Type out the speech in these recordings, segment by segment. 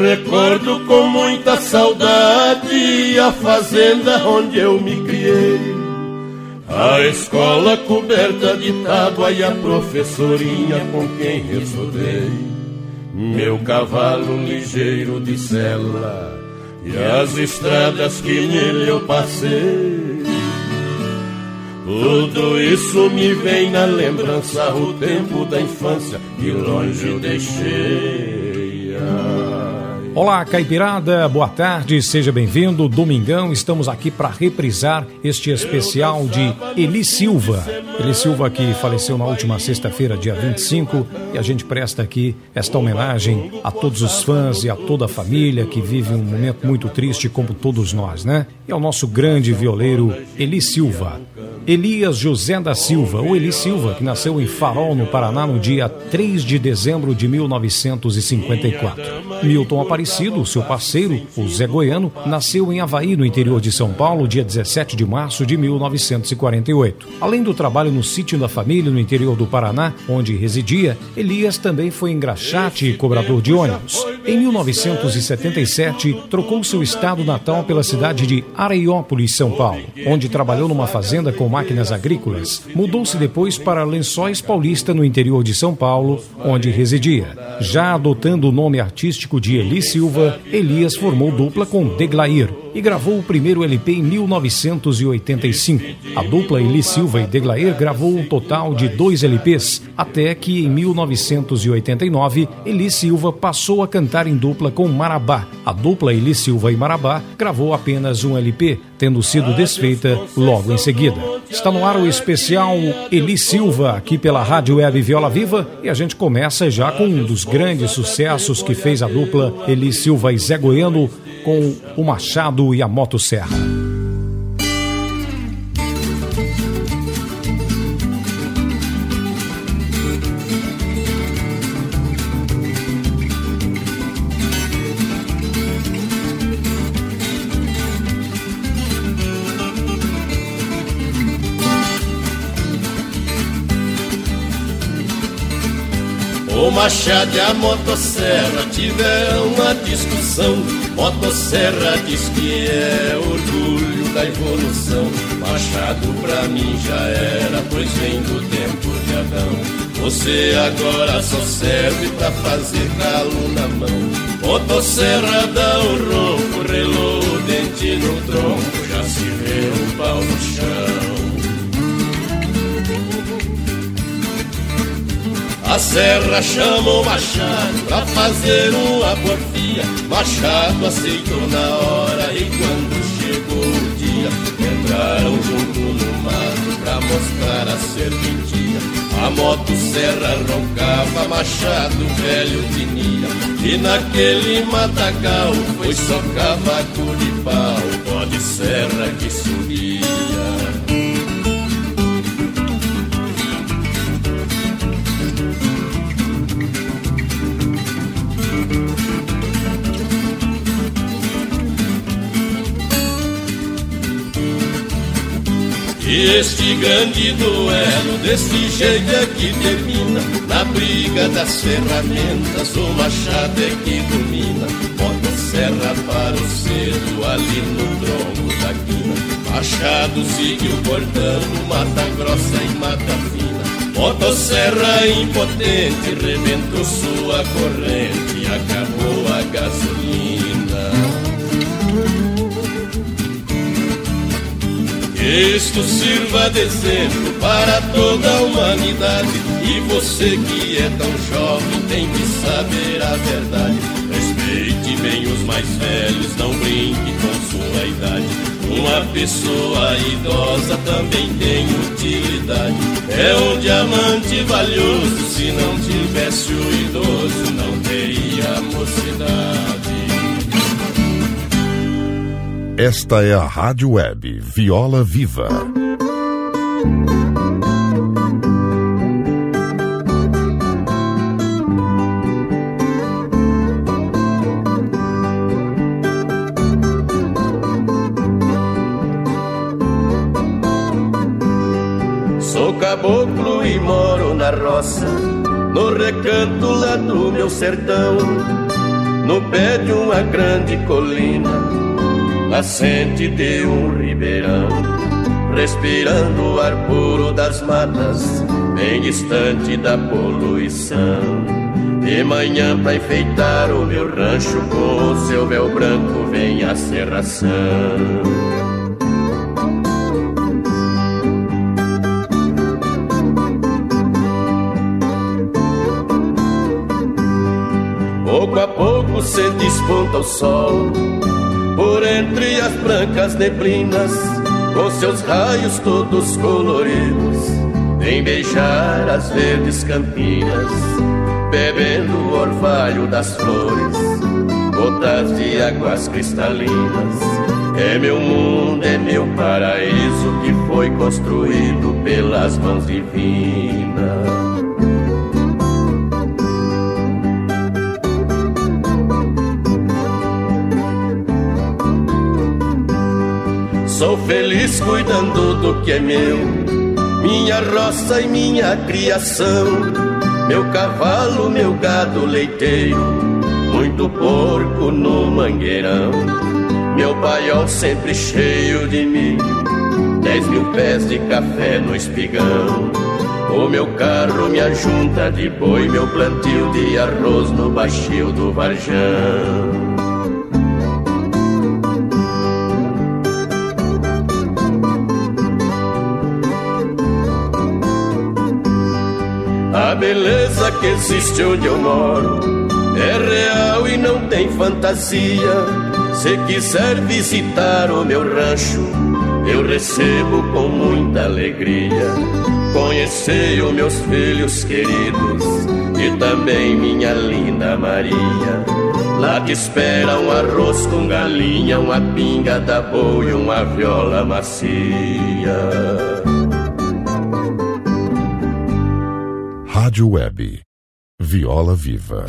recordo com muita saudade a fazenda onde eu me criei, a escola coberta de tábua e a professorinha com quem estudei, meu cavalo ligeiro de sela e as estradas que nele eu passei. Tudo isso me vem na lembrança, o tempo da infância que longe eu deixei. Olá, caipirada, boa tarde, seja bem-vindo. Domingão, estamos aqui para reprisar este especial de Eli Silva. Eli Silva que faleceu na última sexta-feira, dia 25, e a gente presta aqui esta homenagem a todos os fãs e a toda a família que vive um momento muito triste, como todos nós, né? E ao nosso grande violeiro Eli Silva. Elias José da Silva, ou Eli Silva, que nasceu em Farol, no Paraná, no dia 3 de dezembro de 1954. Milton Aparecido, seu parceiro, o Zé Goiano, nasceu em Avaí, no interior de São Paulo, dia 17 de março de 1948. Além do trabalho no sítio da família, no interior do Paraná, onde residia, Elias também foi engraxate e cobrador de ônibus. Em 1977, trocou seu estado natal pela cidade de Areiópolis, São Paulo, onde trabalhou numa fazenda com máquinas agrícolas. Mudou-se depois para Lençóis Paulista, no interior de São Paulo, onde residia. Já adotando o nome artístico de Eli Silva, Elias formou dupla com Deglair e gravou o primeiro LP em 1985. A dupla Eli Silva e Deglair gravou um total de 2 LPs, até que em 1989, Eli Silva passou a cantar em dupla com Marabá. A dupla Eli Silva e Marabá gravou apenas um LP, tendo sido desfeita logo em seguida. Está no ar o especial Eli Silva, aqui pela Rádio Web Viola Viva, e a gente começa já com um dos grandes sucessos que fez a dupla Eli Silva e Zé Goiano, com o Machado e a Motosserra. O Machado e a Motosserra tiveram uma discussão. Motosserra diz que é orgulho da evolução. Machado pra mim já era, pois vem do tempo de Adão. Você agora só serve pra fazer calo na mão. Motosserra dá o ronco, relou o dente no tronco, já se vê o pau no chão. A serra chamou Machado pra fazer uma porfia. Machado aceitou na hora e quando chegou o dia, entraram junto no mato pra mostrar a serventia. A motosserra roncava, Machado velho tinha, e naquele matagal foi só cavaco de pau, pó de serra que subia. E este grande duelo desse jeito é que termina, na briga das ferramentas o Machado é que domina. Motosserra parou cedo ali no tronco da quina. Machado seguiu cortando mata grossa e mata fina. Motosserra impotente rebentou sua corrente e acabou a gasolina. Isto sirva de exemplo para toda a humanidade, e você que é tão jovem tem que saber a verdade. Respeite bem os mais velhos, não brinque com sua idade. Uma pessoa idosa também tem utilidade. É um diamante valioso, se não tivesse o idoso não teria mocidade. Esta é a Rádio Web Viola Viva. Sou caboclo e moro na roça, no recanto lá do meu sertão. no pé de uma grande colina, nascente de um ribeirão, respirando o ar puro das matas, bem distante da poluição. De manhã pra enfeitar o meu rancho, com o seu véu branco vem a serração. Pouco a pouco se desponta o sol, por entre as brancas neblinas, com seus raios todos coloridos, vem beijar as verdes campinas, bebendo o orvalho das flores, gotas de águas cristalinas. É meu mundo, é meu paraíso, que foi construído pelas mãos divinas. Sou feliz cuidando do que é meu, minha roça e minha criação, meu cavalo, meu gado leiteiro, muito porco no mangueirão, meu paiol sempre cheio de milho, 10.000 pés de café no espigão, o meu carro, minha junta de boi, meu plantio de arroz no baixio do Varjão. A beleza que existe onde eu moro é real e não tem fantasia. Se quiser visitar o meu rancho, eu recebo com muita alegria. Conheci os meus filhos queridos e também minha linda Maria. Lá te espera um arroz com galinha, uma pinga da boa e uma viola macia. Rádio Web, Viola Viva.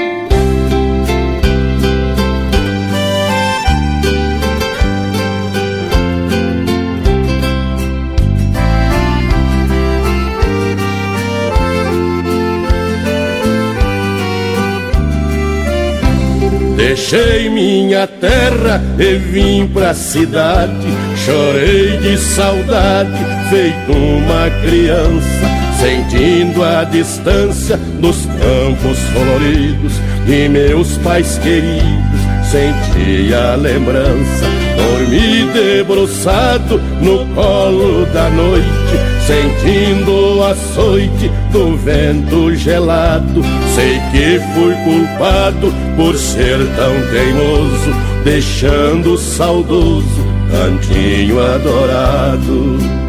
Deixei minha terra e vim pra cidade, chorei de saudade, feito uma criança, sentindo a distância dos campos floridos de meus pais queridos, senti a lembrança. Dormi debruçado no colo da noite, sentindo o açoite do vento gelado. Sei que fui culpado por ser tão teimoso, deixando o saudoso cantinho adorado.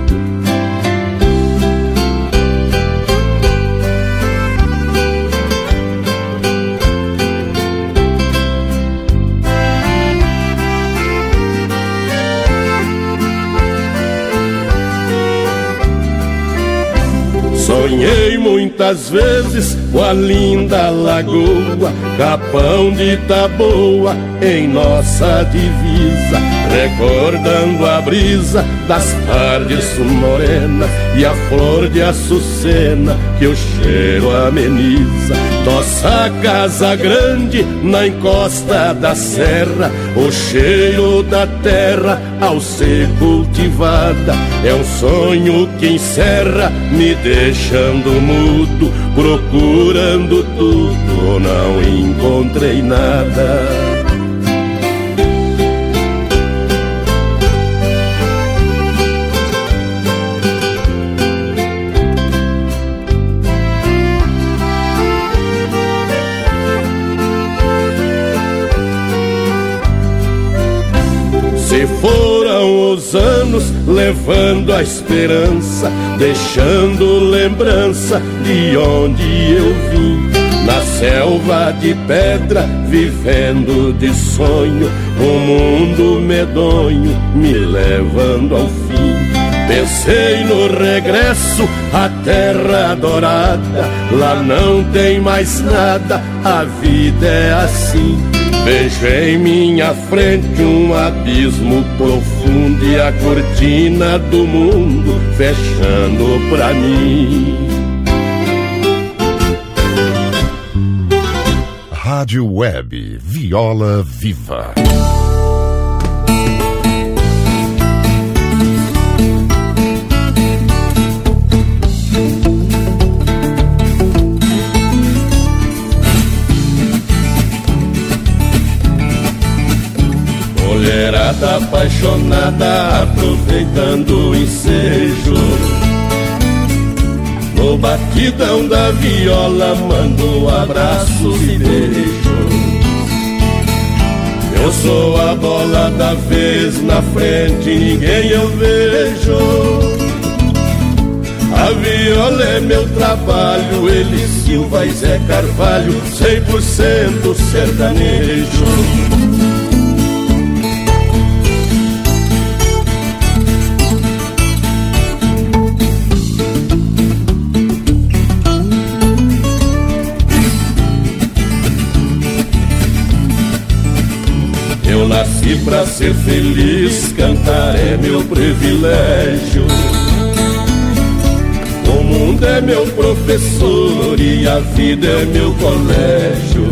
Sonhei muitas vezes com a linda lagoa, Capão de Taboa em nossa divisa, recordando a brisa das tardes morenas e a flor de açucena que o cheiro ameniza. Nossa casa grande na encosta da serra, o cheiro da terra ao ser cultivada, é um sonho que encerra, me deixando mudo, procurando tudo, não encontrei nada. Se foram os anos levando a esperança, deixando lembrança de onde eu vim, na selva de pedra, vivendo de sonho, um mundo medonho me levando ao fim. Pensei no regresso à terra dourada, lá não tem mais nada, a vida é assim. Vejo em minha frente um abismo profundo e a cortina do mundo fechando pra mim. Rádio Web Viola Viva. Mulherada apaixonada aproveitando o ensejo, no batidão da viola mando abraços e beijos. Eu sou a bola da vez, na frente ninguém eu vejo. A viola é meu trabalho, Eli Silva e Zé Carvalho, 100% sertanejo. Eu nasci pra ser feliz, cantar é meu privilégio. O mundo é meu professor e a vida é meu colégio.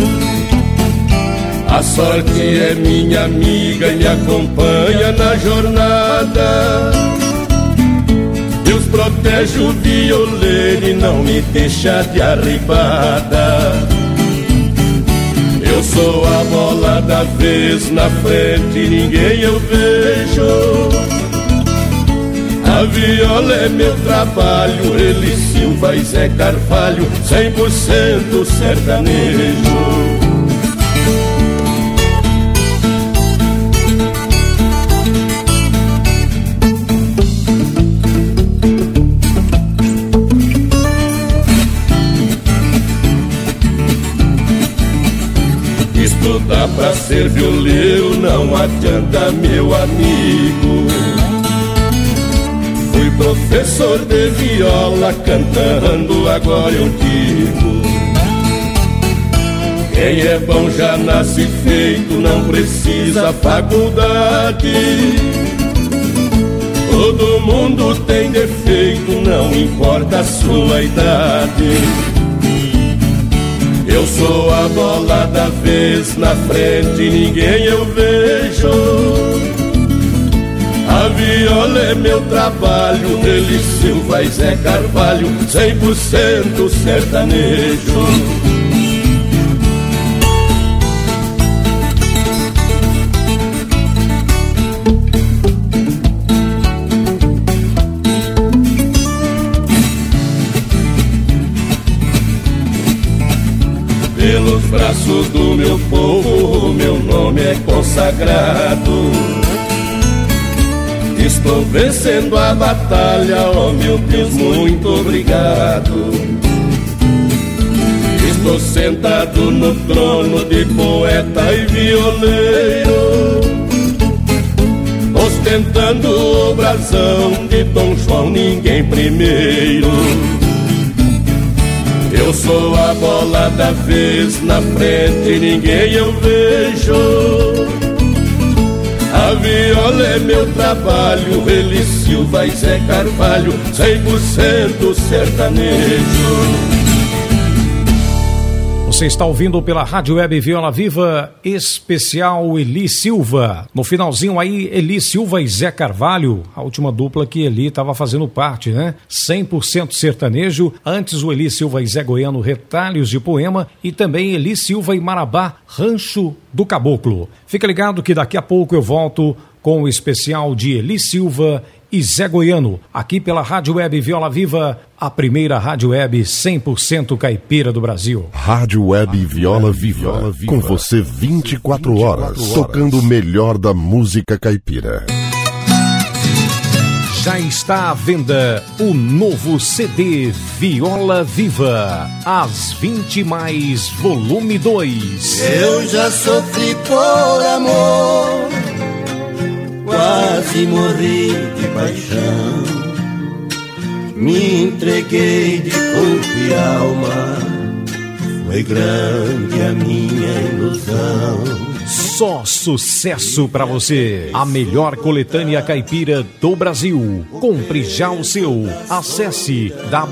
A sorte é minha amiga e me acompanha na jornada. Deus protege o violeiro e não me deixa de arribada. Eu sou a bola da vez, na frente ninguém eu vejo. A viola é meu trabalho, Eli Silva e Zé Carvalho, 100% sertanejo. Estudar pra ser violeiro não adianta, meu amigo. Fui professor de viola, cantando agora eu digo. Quem é bom já nasce feito, não precisa faculdade. Todo mundo tem defeito, não importa a sua idade. Eu sou a bola da vez, na frente ninguém eu vejo. A viola é meu trabalho, Eli Silva e Zé Carvalho, 100% sertanejo. Pelos braços do meu povo, meu nome é consagrado. Estou vencendo a batalha, oh meu Deus, muito obrigado. Estou sentado no trono de poeta e violeiro, ostentando o brasão de Dom João, ninguém primeiro. Eu sou a bola da vez, na frente ninguém eu vejo. A viola é meu trabalho, Eli Silva e Zé Carvalho, 100% sertanejo. Você está ouvindo pela Rádio Web Viola Viva, especial Eli Silva. No finalzinho aí, Eli Silva e Zé Carvalho, a última dupla que Eli estava fazendo parte, né? 100% sertanejo. Antes o Eli Silva e Zé Goiano, Retalhos de Poema. E também Eli Silva e Marabá, Rancho do Caboclo. Fica ligado que daqui a pouco eu volto com o especial de Eli Silva e Zé Goiano, aqui pela Rádio Web Viola Viva, a primeira rádio web 100% caipira do Brasil. Rádio Web Viola Viva, com você 24 horas, tocando o melhor da música caipira. Já está à venda o novo CD Viola Viva, As 20 Mais, volume 2. Eu já sofri por amor, quase morri de paixão. Me entreguei de corpo e alma, foi grande a minha ilusão. Só sucesso pra você. A melhor coletânea caipira do Brasil. Compre já o seu. Acesse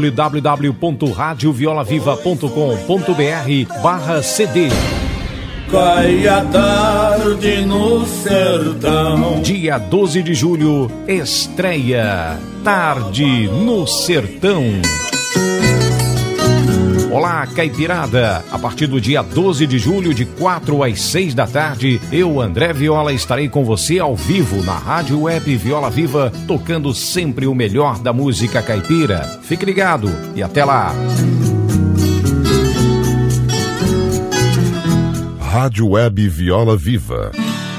www.radioviolaviva.com.br/CD. Cai a tarde no sertão. Dia 12 de julho, estreia Tarde no Sertão. Olá, caipirada! A partir do dia 12 de julho, de 4 às 6 da tarde, eu, André Viola, estarei com você ao vivo na Rádio Web Viola Viva, tocando sempre o melhor da música caipira. Fique ligado e até lá! Rádio Web Viola Viva.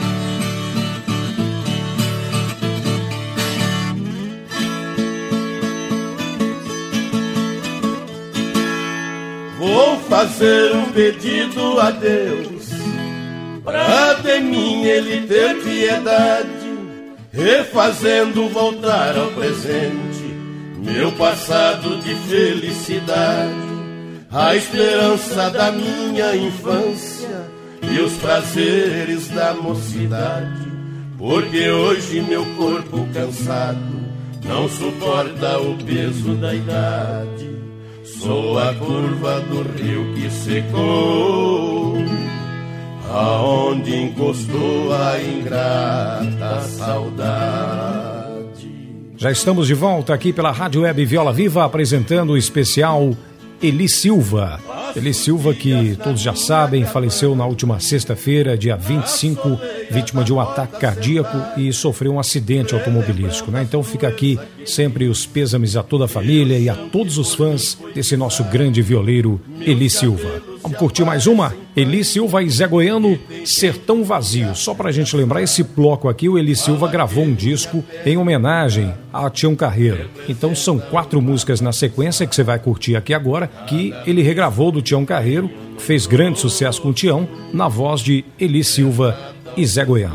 Vou fazer um pedido a Deus, pra de mim Ele ter piedade, refazendo voltar ao presente meu passado de felicidade, a esperança da minha infância e os prazeres da mocidade, porque hoje meu corpo cansado não suporta o peso da idade. Sou a curva do rio que secou, aonde encostou a ingrata saudade. Já estamos de volta aqui pela Rádio Web Viola Viva, apresentando o especial Eli Silva. Eli Silva, que todos já sabem, faleceu na última sexta-feira, dia 25, vítima de um ataque cardíaco e sofreu um acidente automobilístico, né? Então fica aqui sempre os pêsames a toda a família e a todos os fãs desse nosso grande violeiro Eli Silva. Vamos curtir mais uma? Eli Silva e Zé Goiano, Sertão Vazio. Só pra gente lembrar, esse bloco aqui, o Eli Silva gravou um disco em homenagem a Tião Carreiro. Então são 4 músicas na sequência que você vai curtir aqui agora, que ele regravou do Tião Carreiro, fez grande sucesso com o Tião, na voz de Eli Silva e Zé Goiano.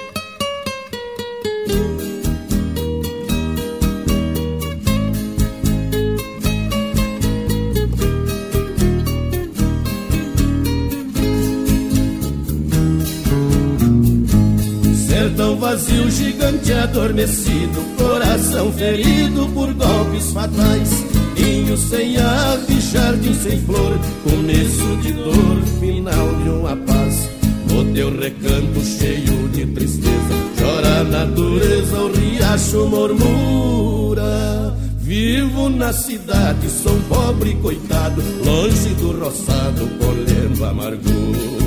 Sertão vazio, gigante adormecido, coração ferido por golpes fatais, ninho sem ave, jardim sem flor, começo de dor, final de uma paz. No teu recanto cheio de tristeza, chora a natureza, o riacho murmura. Vivo na cidade, sou um pobre coitado, longe do roçado, colhendo amargura.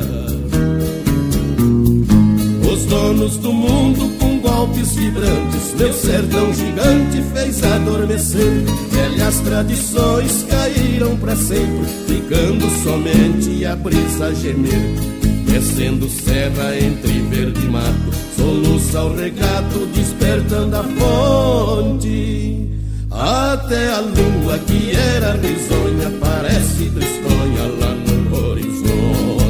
Os donos do mundo com golpes vibrantes, meu sertão gigante fez adormecer. Velhas tradições caíram pra sempre, ficando somente a brisa gemer. Descendo serra entre verde e mato, soluça o regato, despertando a fonte. Até a lua que era risonha parece tristonha lá no horizonte.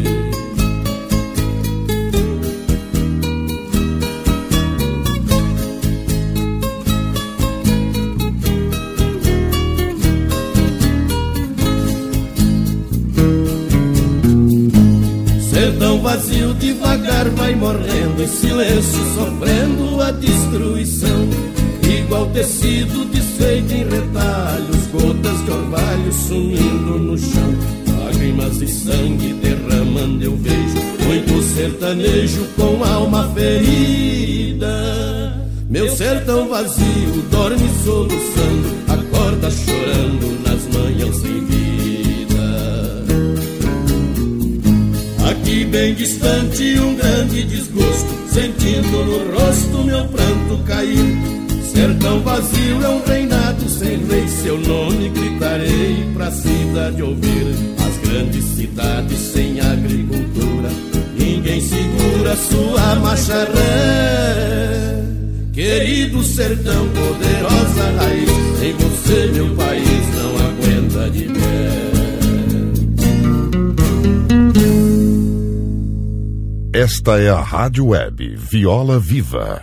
Sertão vazio devagar vai morrendo, em silêncio sofrendo a destruição. Igual tecido desfeito em retalhos, gotas de orvalho sumindo no chão. Lágrimas e sangue derramando eu vejo muito sertanejo com alma ferida. Meu sertão vazio dorme soluçando, acorda chorando nas manhãs sem vida. Aqui bem distante um grande desgosto, sentindo no rosto meu pranto cair. Sertão vazio é um reinado sem rei, seu nome gritarei pra cidade ouvir. As grandes cidades sem agricultura, ninguém segura sua marcha ré. Querido sertão, poderosa raiz, em você meu país não aguenta de pé. Esta é a Rádio Web Viola Viva.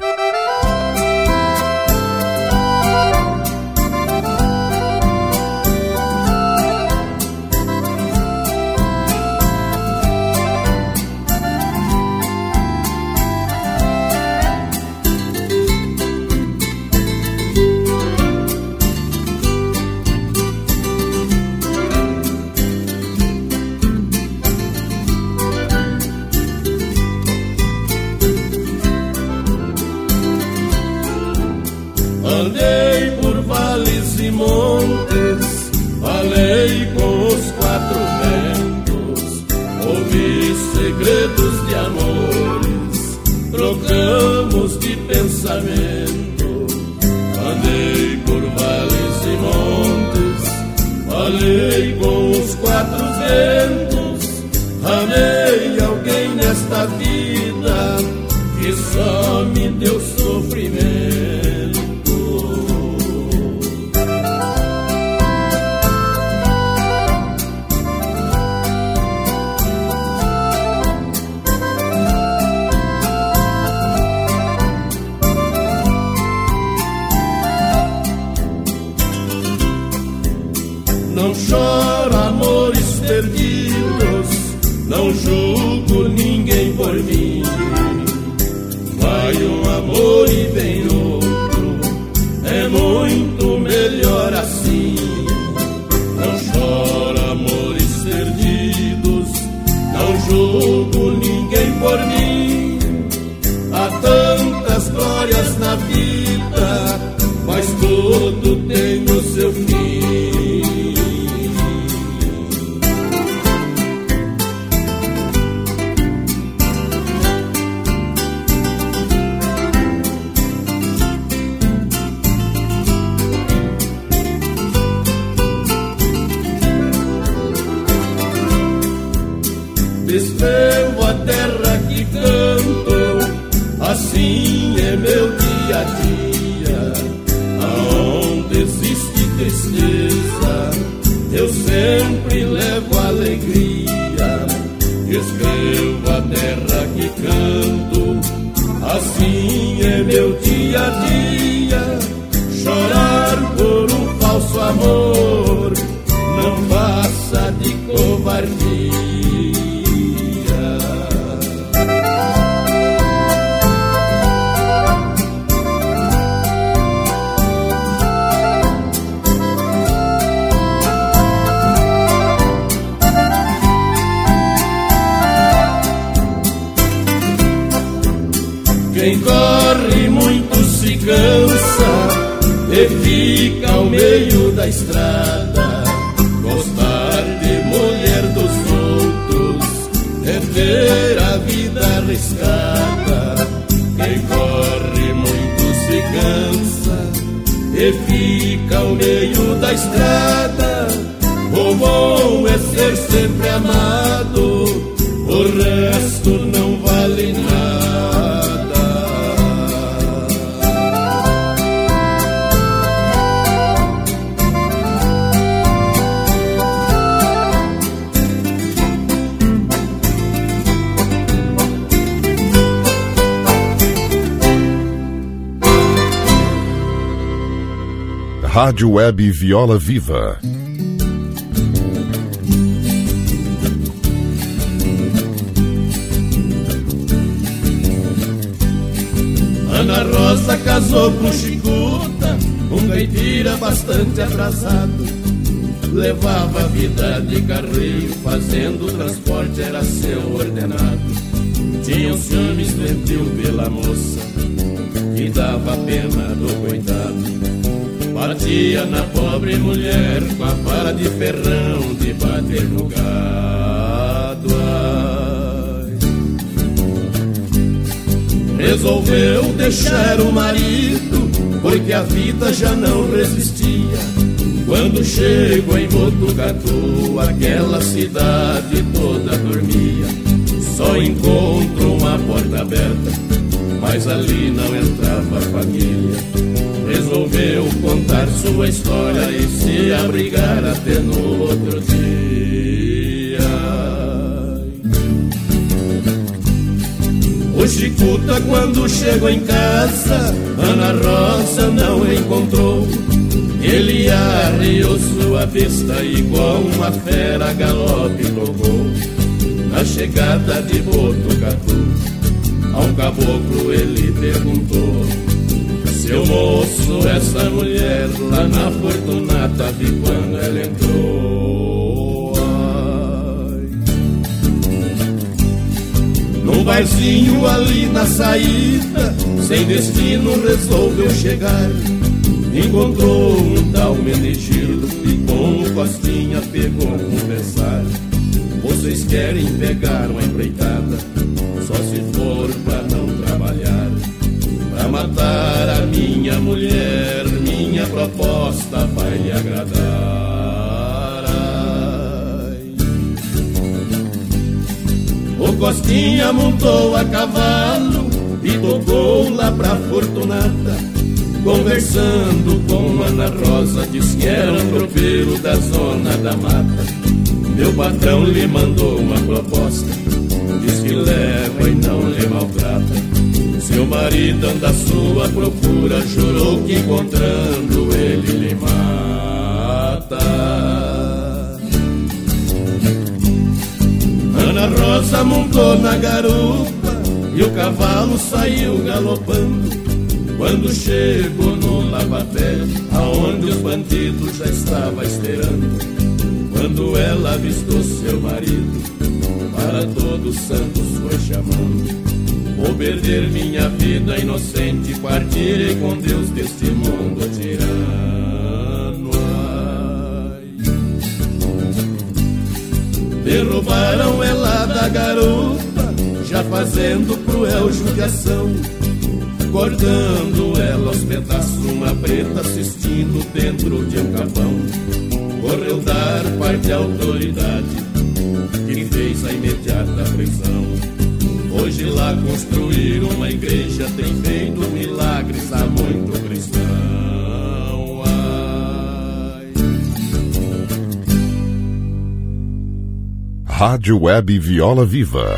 Andei por vales e montes, falei com os quatro ventos, ouvi segredos de amores, trocamos de pensamento. Andei por vales e montes, falei com os quatro ventos, amei alguém nesta vida que só me deu sofrimento. Não choro amores perdidos, não julgo ninguém por mim. Vai um amor e vem outro, é muito melhor assim. Não choro amores perdidos, não julgo ninguém por mim. Há tantas glórias na vida, mas tudo tem o seu fim. Escrevo a terra que canto, assim é meu dia a dia. Aonde existe tristeza, eu sempre levo alegria. Escrevo a terra que canto, assim é meu dia a dia. Chorar por um falso amor não passa de covardia. Quem corre muito se cansa e fica ao meio da estrada. Gostar de mulher dos outros é ter a vida arriscada. Quem corre muito se cansa e fica ao meio da estrada. O bom é ser sempre amado, o resto não vale nada. Rádio Web Viola Viva. Ana Rosa casou com Chicuta, um caipira bastante atrasado. Levava a vida de carreiro, fazendo o transporte era seu ordenado. Tinha um ciúmes doentio pela moça, que dava pena do coitado. Batia na pobre mulher com a vara de ferrão de bater no gado. Ai. Resolveu deixar o marido, porque a vida já não resistia. Quando chegou em Botucatu, aquela cidade toda dormia. Só encontrou uma porta aberta, mas ali não entrava a família. Resolveu contar sua história e se abrigar até no outro dia. O Chicuta, quando chegou em casa, Ana Rosa não encontrou. Ele arriou sua vista e com uma fera galope tocou. Na chegada de Botucatu, ao caboclo ele perguntou: seu moço, essa mulher lá na Fortunata vi quando ela entrou. Ai. Num barzinho ali na saída, sem destino resolveu chegar. encontrou um tal Menegildo e com o Costinha pegou conversar. Vocês querem pegar uma empreitada, só se for pra não trabalhar. Pra matar a minha mulher, minha proposta vai lhe agradar. Ai. O Costinha montou a cavalo e tocou lá pra Fortunata. Conversando com Ana Rosa, diz que era um tropeiro da zona da mata. Meu patrão lhe mandou uma proposta, diz que leva e não lhe maltrata. Seu marido anda à sua procura, jurou que encontrando ele lhe mata. Ana Rosa montou na garupa e o cavalo saiu galopando. Quando chegou no lavatério, aonde os bandidos já estavam esperando. Quando ela avistou seu marido, para todos santos foi chamando. Vou perder minha vida inocente, partirei com Deus deste mundo tirano. Ai. Derrubaram ela da garupa, já fazendo cruel judiação. Cortando ela aos pedaços, uma preta assistindo dentro de um capão. Correu dar parte à autoridade, que fez a imediata prisão. Hoje lá construir uma igreja, tem feito milagres a muito cristão. Ai. Rádio Web Viola Viva.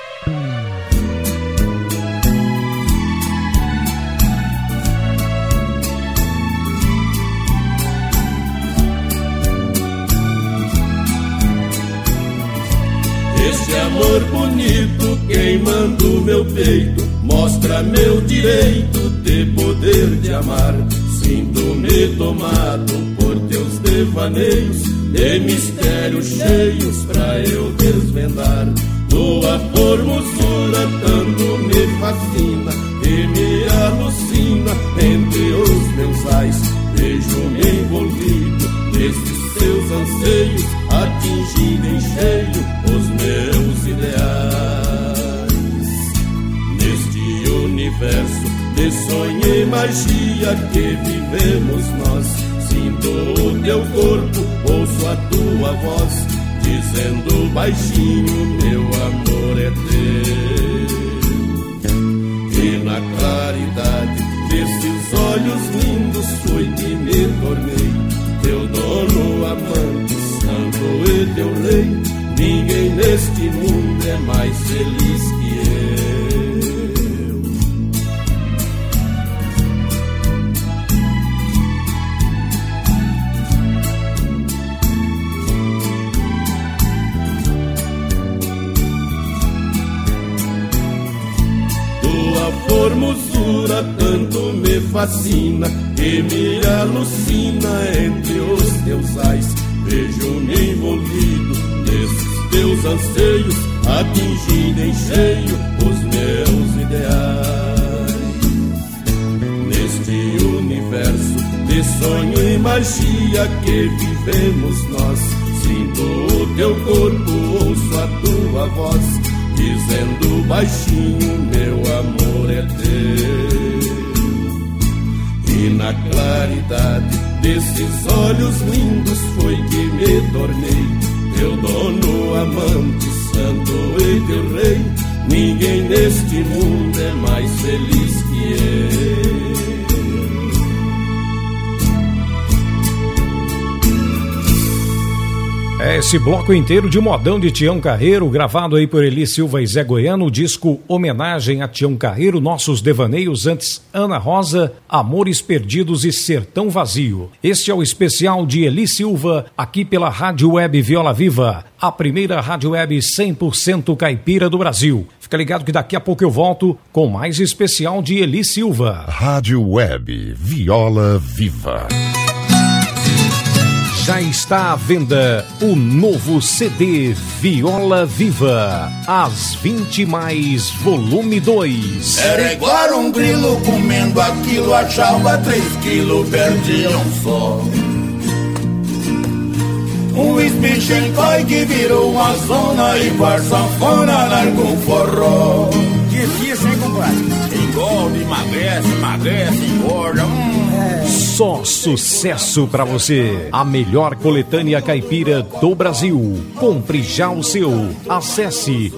Este amor bonito queimando meu peito mostra meu direito de poder de amar. Sinto-me tomado por teus devaneios, de mistérios cheios pra eu desvendar. Tua formosura tanto me fascina e me alucina. Entre os meus ais vejo-me envolvido nesses teus anseios, atingindo em cheio os meus ideais. Neste universo de sonho e magia que vivemos nós, sinto o teu corpo, ouço a tua voz, dizendo baixinho, meu amor é teu. E na claridade desses olhos lindos foi que me tornei teu dono, amante, santo e teu rei. Ninguém neste mundo é mais feliz que eu. Tua formosura tanto me fascina e me alucina. Entre os teus ais vejo-me envolvido nesses teus anseios, atingindo em cheio os meus ideais. Neste universo de sonho e magia que vivemos nós, sinto o teu corpo, ouço a tua voz, dizendo baixinho, meu amor é teu. E na claridade desses olhos lindos foi que me tornei teu dono, amante, santo e teu rei. Ninguém neste mundo é mais feliz que eu. É esse bloco inteiro de modão de Tião Carreiro, gravado aí por Eli Silva e Zé Goiano, o disco homenagem a Tião Carreiro, Nossos Devaneios, antes Ana Rosa, Amores Perdidos e Sertão Vazio. Este é o especial de Eli Silva, aqui pela Rádio Web Viola Viva, a primeira rádio web 100% caipira do Brasil. Fica ligado que daqui a pouco eu volto com mais especial de Eli Silva. Rádio Web Viola Viva. Já está à venda o novo CD Viola Viva, As 20 Mais, volume 2. Era igual um grilo comendo aquilo, achava 3 quilos, perdia um só. Um espichencói que virou uma zona, igual sanfona, largou um forró. Difícil, hein, compadre? Engorda, emagrece, engorda. Só sucesso pra você. A melhor coletânea caipira do Brasil. Compre já o seu. Acesse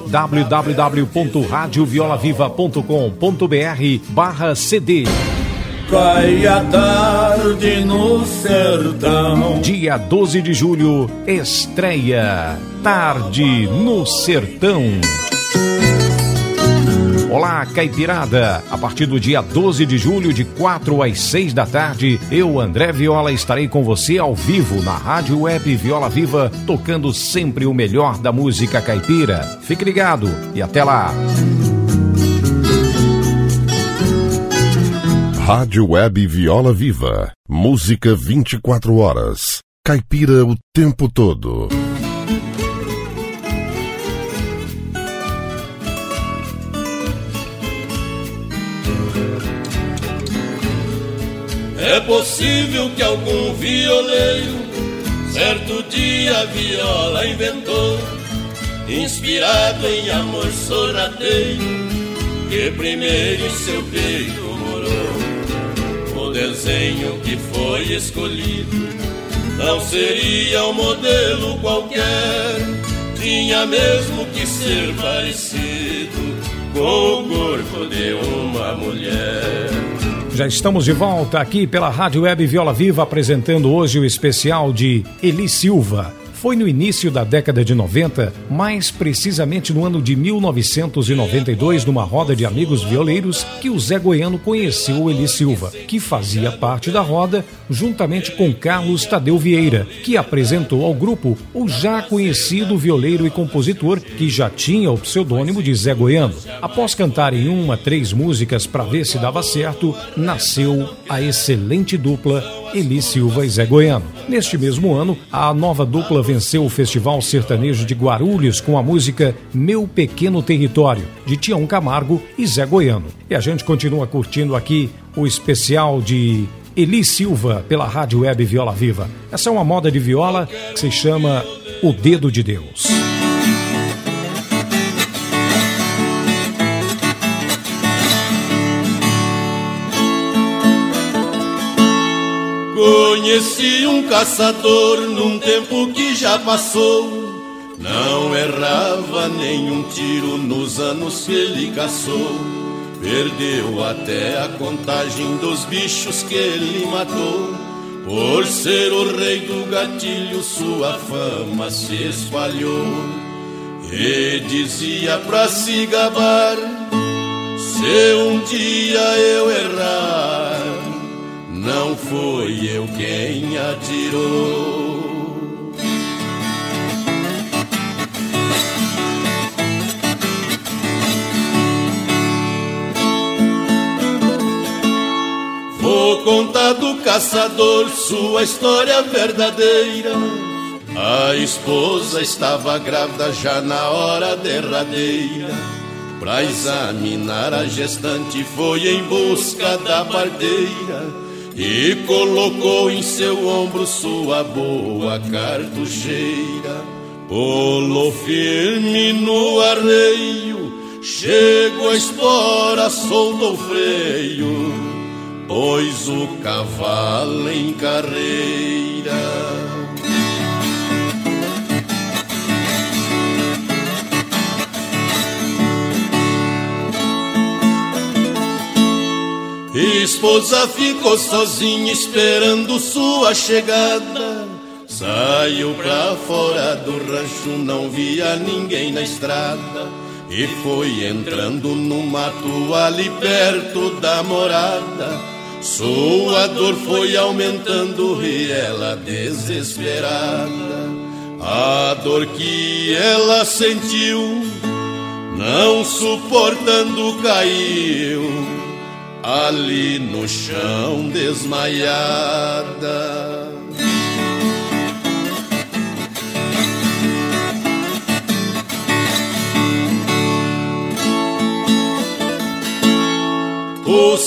www.radioviolaviva.com.br/CD. Cai a tarde no sertão. Dia 12 de julho, estreia Tarde no Sertão. Olá, caipirada! A partir do dia 12 de julho, de 4 às 6 da tarde, eu, André Viola, estarei com você ao vivo na Rádio Web Viola Viva, tocando sempre o melhor da música caipira. Fique ligado e até lá! Rádio Web Viola Viva. Música 24 horas. Caipira o tempo todo. É possível que algum violeiro certo dia a viola inventou, inspirado em amor sorrateiro, que primeiro em seu peito morou. O desenho que foi escolhido não seria um modelo qualquer, tinha mesmo que ser parecido com o corpo de uma mulher. Já estamos de volta aqui pela Rádio Web Viola Viva, apresentando hoje o especial de Eli Silva. Foi no início da década de 90, mais precisamente no ano de 1992, numa roda de amigos violeiros, que o Zé Goiano conheceu o Eli Silva, que fazia parte da roda, juntamente com Carlos Tadeu Vieira, que apresentou ao grupo o já conhecido violeiro e compositor, que já tinha o pseudônimo de Zé Goiano. Após cantarem 3 músicas para ver se dava certo, nasceu a excelente dupla Eli Silva e Zé Goiano. Neste mesmo ano, a nova dupla venceu o Festival Sertanejo de Guarulhos com a música Meu Pequeno Território, de Tião Camargo e Zé Goiano. E a gente continua curtindo aqui o especial de Eli Silva pela Rádio Web Viola Viva. Essa é uma moda de viola que se chama O Dedo de Deus. Conheci um caçador num tempo que já passou, não errava nenhum tiro nos anos que ele caçou, perdeu até a contagem dos bichos que ele matou. Por ser o rei do gatilho, sua fama se espalhou, e dizia pra se gabar: se um dia eu errar, não foi eu quem atirou. Vou contar do caçador sua história verdadeira. A esposa estava grávida já na hora derradeira. Pra examinar a gestante foi em busca da parteira e colocou em seu ombro sua boa cartucheira. Pulou firme no arreio, chegou a espora, soltou o freio, pôs o cavalo em carreira. Esposa ficou sozinha esperando sua chegada. Saiu pra fora do rancho, não via ninguém na estrada, e foi entrando no mato ali perto da morada. Sua dor foi aumentando e ela desesperada. A dor que ela sentiu, não suportando, caiu ali no chão desmaiada.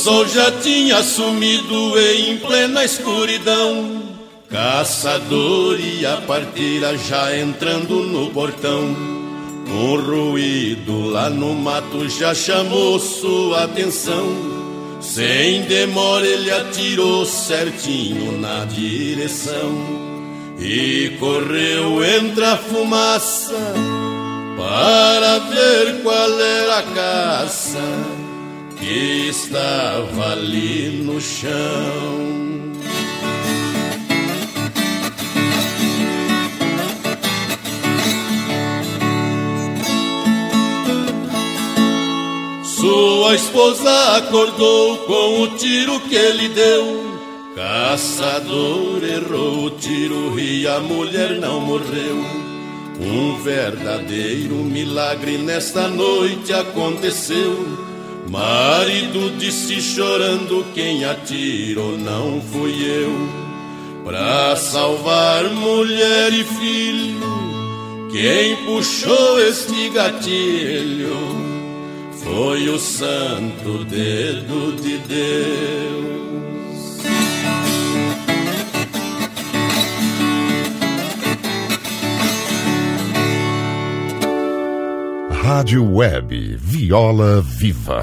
sol já tinha sumido e em plena escuridão, caçador e a parteira já entrando no portão. Um ruído lá no mato já chamou sua atenção. Sem demora ele atirou certinho na direção e correu entre a fumaça para ver qual era a caça que estava ali no chão. Sua esposa acordou com o tiro que ele deu. Caçador errou o tiro e a mulher não morreu. Um verdadeiro milagre nesta noite aconteceu. Marido disse chorando: quem atirou não fui eu. Pra salvar mulher e filho, quem puxou este gatilho foi o santo dedo de Deus. Rádio Web Viola Viva.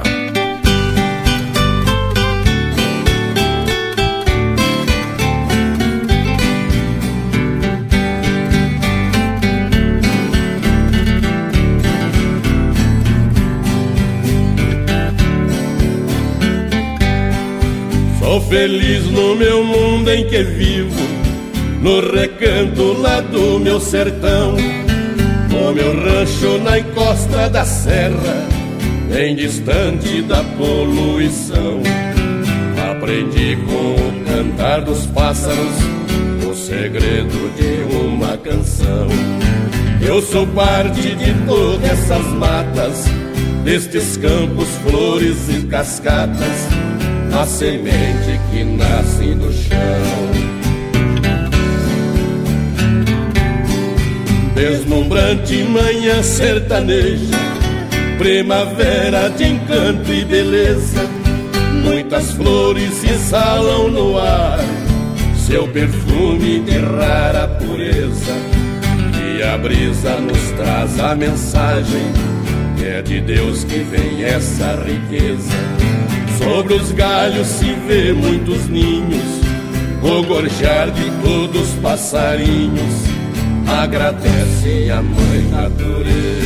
Sou feliz no meu mundo em que vivo, no recanto lá do meu sertão. O meu rancho na encosta da serra, bem distante da poluição. Aprendi com o cantar dos pássaros o segredo de uma canção. Eu sou parte de todas essas matas, destes campos, flores e cascatas, a semente que nasce do chão. Deslumbrante manhã sertaneja, primavera de encanto e beleza. Muitas flores exalam no ar seu perfume de rara pureza. E a brisa nos traz a mensagem que é de Deus que vem essa riqueza. Sobre os galhos se vê muitos ninhos, o gorjear de todos os passarinhos agradece a mãe natureza.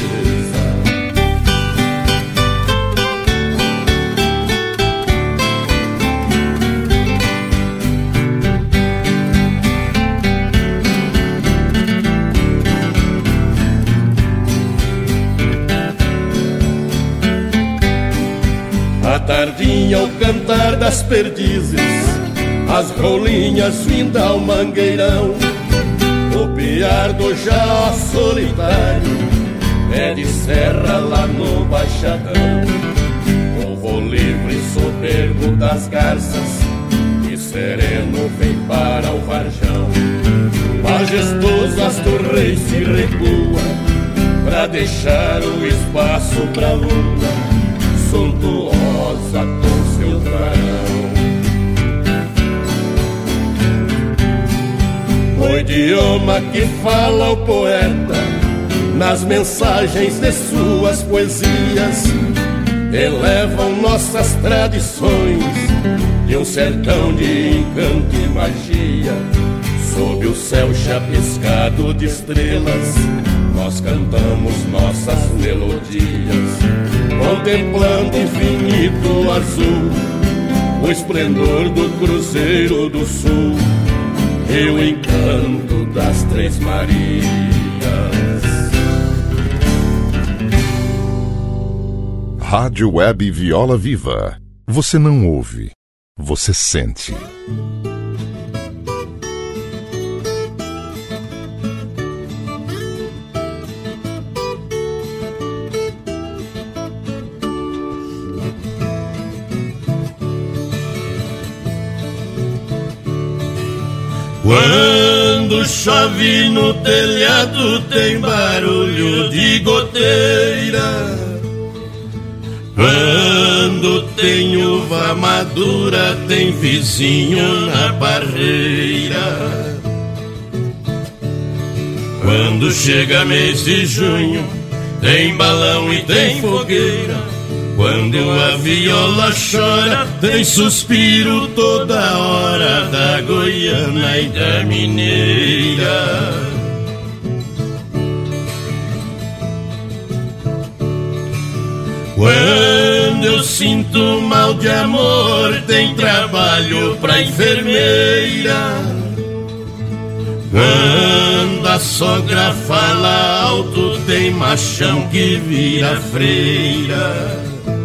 À tardinha o cantar das perdizes, as rolinhas vindo ao mangueirão. O piardo já solitário é de serra lá no baixadão. O voo livre soberbo das garças e sereno vem para o varjão. Majestoso Astro Rei se recua pra deixar o espaço pra lua, suntuosa com seu clarão. O idioma que fala o poeta nas mensagens de suas poesias elevam nossas tradições de um sertão de encanto e magia. Sob o céu chapiscado de estrelas nós cantamos nossas melodias, contemplando infinito azul, o esplendor do Cruzeiro do Sul e o encanto das Três Marias. Rádio Web Viola Viva. Você não ouve, você sente. Quando chove no telhado tem barulho de goteira. Quando Quando tem uva madura, tem vizinho na barreira. Quando chega mês de junho, tem balão e tem fogueira. Quando a viola chora, tem suspiro toda hora da goiana e da mineira. Quando eu sinto mal de amor, tem trabalho pra enfermeira. Quando a sogra fala alto, tem machão que vira freira.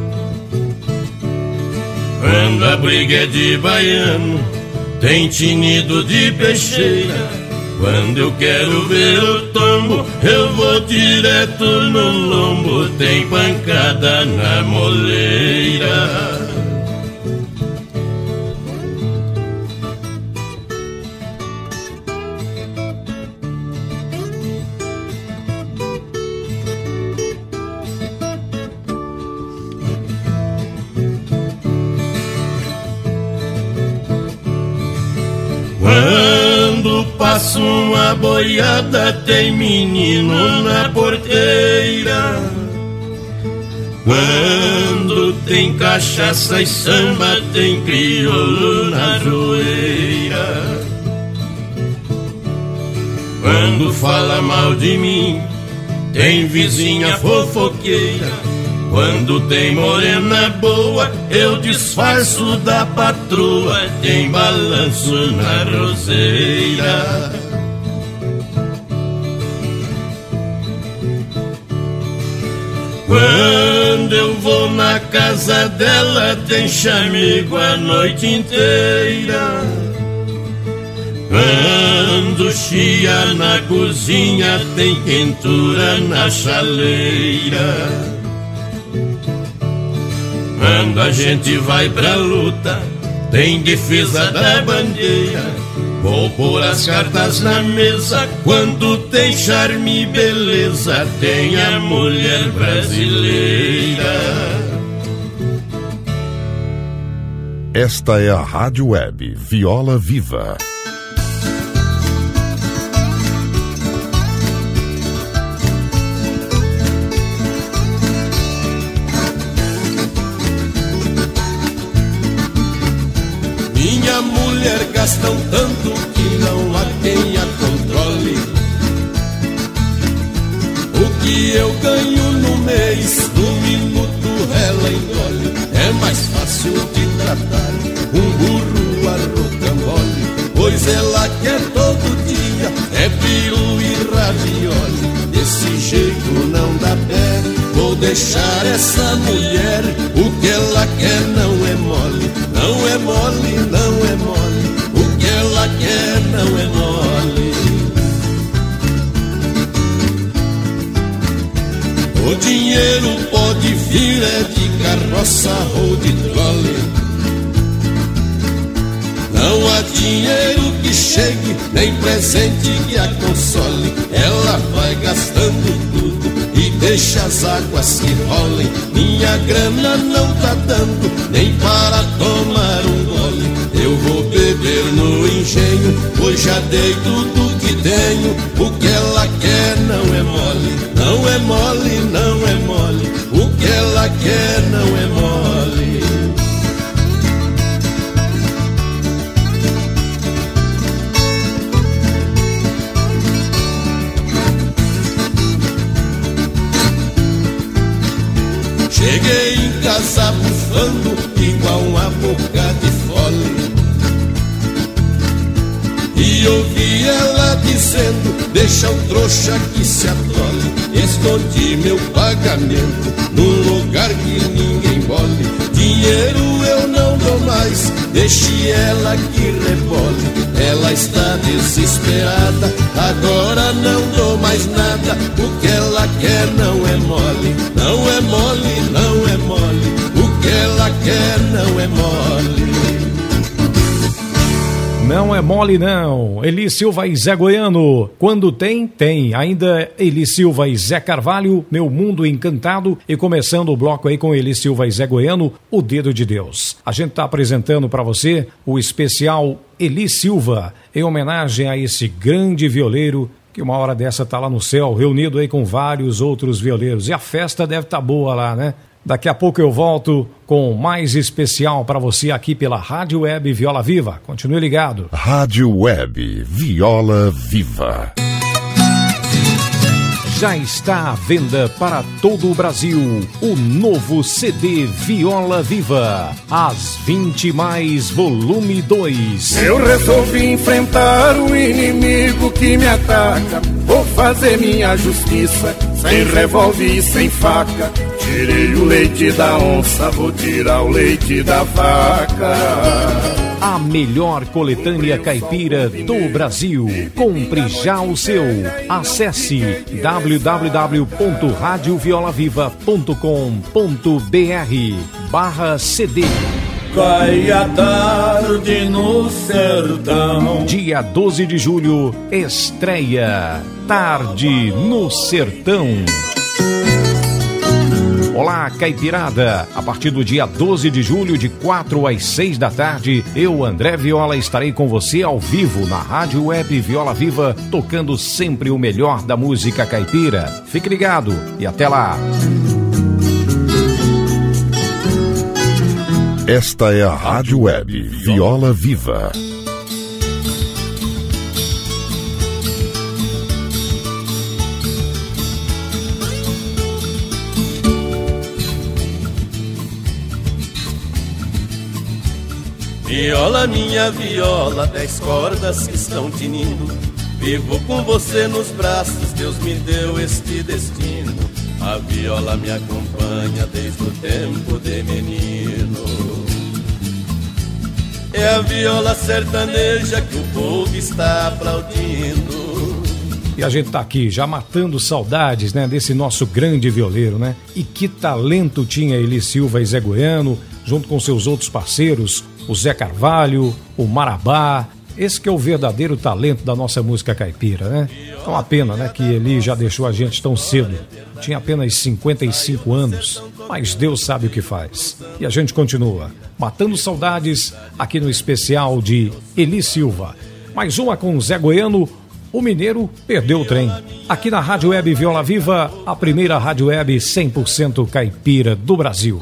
Quando a briga é de baiano, tem tinido de peixeira. Quando eu quero ver o tombo, eu vou direto no lombo, tem pancada na moleira. Quando passo uma boiada, tem menino na porteira. Quando tem cachaça e samba, tem crioulo na joeira. Quando fala mal de mim, tem vizinha fofoqueira. Quando tem morena boa, eu disfarço da patroa, tem balanço na roseira. Quando eu vou na casa dela, tem chamego a noite inteira. Quando chia na cozinha, tem quentura na chaleira. Quando a gente vai pra luta, tem defesa da bandeira. Vou pôr as cartas na mesa, quando tem charme e beleza, tem a mulher brasileira. Esta é a Rádio Web Viola Viva. Minha mulher gasta um tanto que não há quem a controle. O que eu ganho no mês, no minuto ela engole. É mais fácil de tratar um burro a rocambole, pois ela quer todo dia é peru e ravioli. Desse jeito não dá pé, vou deixar essa mulher. O que ela quer não é mole, não é mole, não é mole. O que ela quer não é mole. O dinheiro pode vir é de carroça ou de trole. Não há dinheiro que chegue, nem presente que a console. Ela vai gastando tudo e deixa as águas que rolem. Minha grana não tá dando nem para tomar um gole. Eu vou beber no engenho, pois já dei tudo que tenho. O que ela quer não é mole, não é mole, não é mole. O que ela quer não é mole. Cheguei em casa bufando igual uma boca de fole, e ouvi ela dizendo: deixa o trouxa que se atole. Escondi meu pagamento num lugar que ninguém bole. Dinheiro eu não dou mais, deixe ela que rebole. Ela está desesperada, agora não dou mais nada. O que ela quer não é mole, não é mole, não é mole. O que ela quer não é mole. Não é mole não. Eli Silva e Zé Goiano. Quando tem, tem. Ainda Eli Silva e Zé Carvalho, Meu Mundo Encantado. E começando o bloco aí com Eli Silva e Zé Goiano, O Dedo de Deus. A gente tá apresentando para você o especial Eli Silva, em homenagem a esse grande violeiro que uma hora dessa tá lá no céu, reunido aí com vários outros violeiros. E a festa deve tá boa lá, né? Daqui a pouco eu volto com mais especial para você aqui pela Rádio Web Viola Viva. Continue ligado. Rádio Web Viola Viva. Já está à venda para todo o Brasil o novo CD Viola Viva, As 20 Mais Volume 2. Eu resolvi enfrentar o inimigo que me ataca. Vou fazer minha justiça, sem revólver e sem faca. Tirei o leite da onça, vou tirar o leite da vaca. A melhor coletânea caipira do Brasil. Compre já o seu. Acesse www.radioviolaviva.com.br/CD. Cai a tarde no sertão. Dia 12 de julho, estreia Tarde no Sertão. Olá, caipirada! A partir do dia 12 de julho, de 4 às 6 da tarde, eu, André Viola, estarei com você ao vivo na Rádio Web Viola Viva, tocando sempre o melhor da música caipira. Fique ligado e até lá! Esta é a Rádio Web Viola Viva. Viola, minha viola, 10 cordas que estão tinindo. Vivo com você nos braços, Deus me deu este destino. A viola me acompanha desde o tempo de menino. É a viola sertaneja que o povo está aplaudindo. E a gente tá aqui já matando saudades, né, desse nosso grande violeiro, né? E que talento tinha Eli Silva e Zé Goiano, junto com seus outros parceiros, o Zé Carvalho, o Marabá. Esse que é o verdadeiro talento da nossa música caipira, né? É uma pena, né, que Eli já deixou a gente tão cedo. Tinha apenas 55 anos, mas Deus sabe o que faz. E a gente continua matando saudades aqui no especial de Eli Silva. Mais uma com Zé Goiano, O Mineiro Perdeu o Trem. Aqui na Rádio Web Viola Viva, a primeira rádio web 100% caipira do Brasil.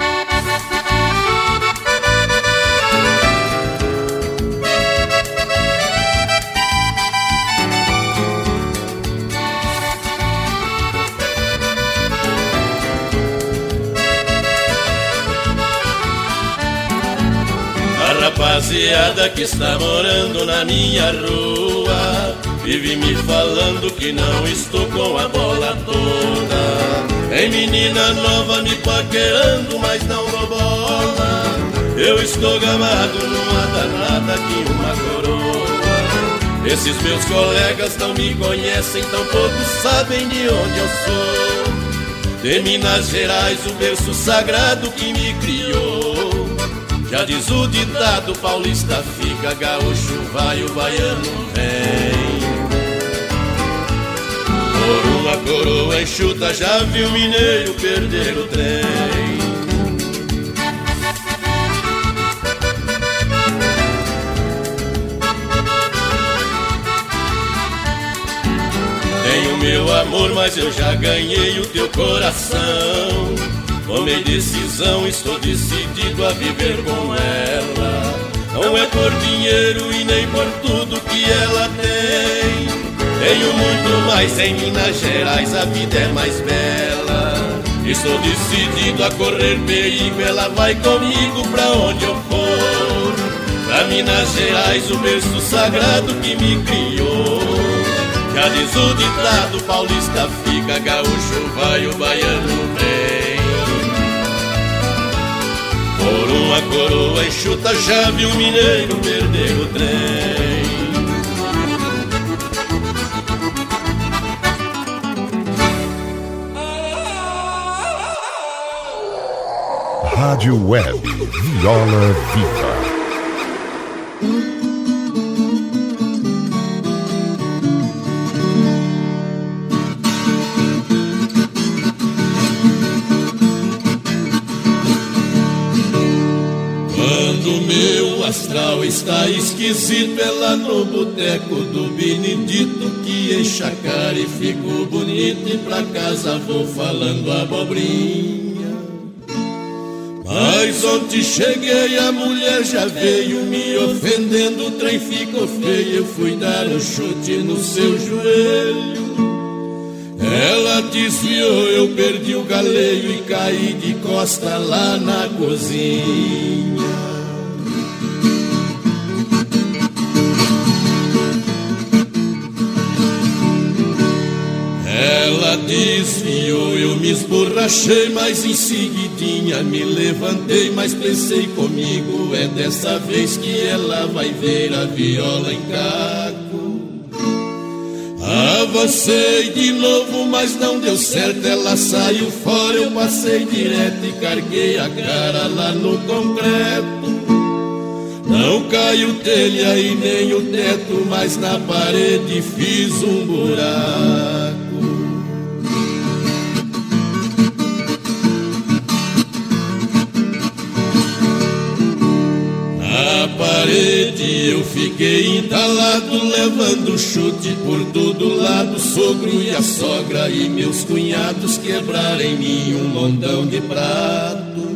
Rapaziada que está morando na minha rua vive me falando que não estou com a bola toda. Tem menina nova me paquerando, mas não dou bola. Eu estou gamado numa danada que uma coroa. Esses meus colegas não me conhecem, tão poucos sabem de onde eu sou. De Minas Gerais, o berço sagrado que me criou. Já diz o ditado, paulista fica, gaúcho vai, o baiano vem. Por uma coroa enxuta, já viu mineiro perder o trem. Tenho meu amor, mas eu já ganhei o teu coração. Tomei decisão, estou decidido a viver com ela. Não é por dinheiro e nem por tudo que ela tem. Tenho muito mais em Minas Gerais, a vida é mais bela. Estou decidido a correr perigo, ela vai comigo pra onde eu for. Pra Minas Gerais, o berço sagrado que me criou. Já diz o ditado, paulista fica, gaúcho vai, o baiano vem. Por uma coroa enxuta, já viu o mineiro perder o trem. Rádio Web Viola Viva. está esquisito é lá no boteco do Benedito, que enche a cara e fico bonito, e pra casa vou falando abobrinha. Mas ontem cheguei, a mulher já veio me ofendendo, o trem ficou feio, eu fui dar um chute no seu joelho. Ela desviou, eu perdi o galeio e caí de costa lá na cozinha. Ela desviou, eu me esborrachei, mas em seguidinha me levantei, mas pensei comigo, é dessa vez que ela vai ver a viola em caco. Avancei de novo, mas não deu certo, ela saiu fora, eu passei direto e carguei a cara lá no concreto. Não caiu telha e nem o teto, mas na parede fiz um buraco. Na parede eu fiquei entalado, levando chute por todo lado. Sogro e a sogra e meus cunhados quebraram em mim um montão de prato.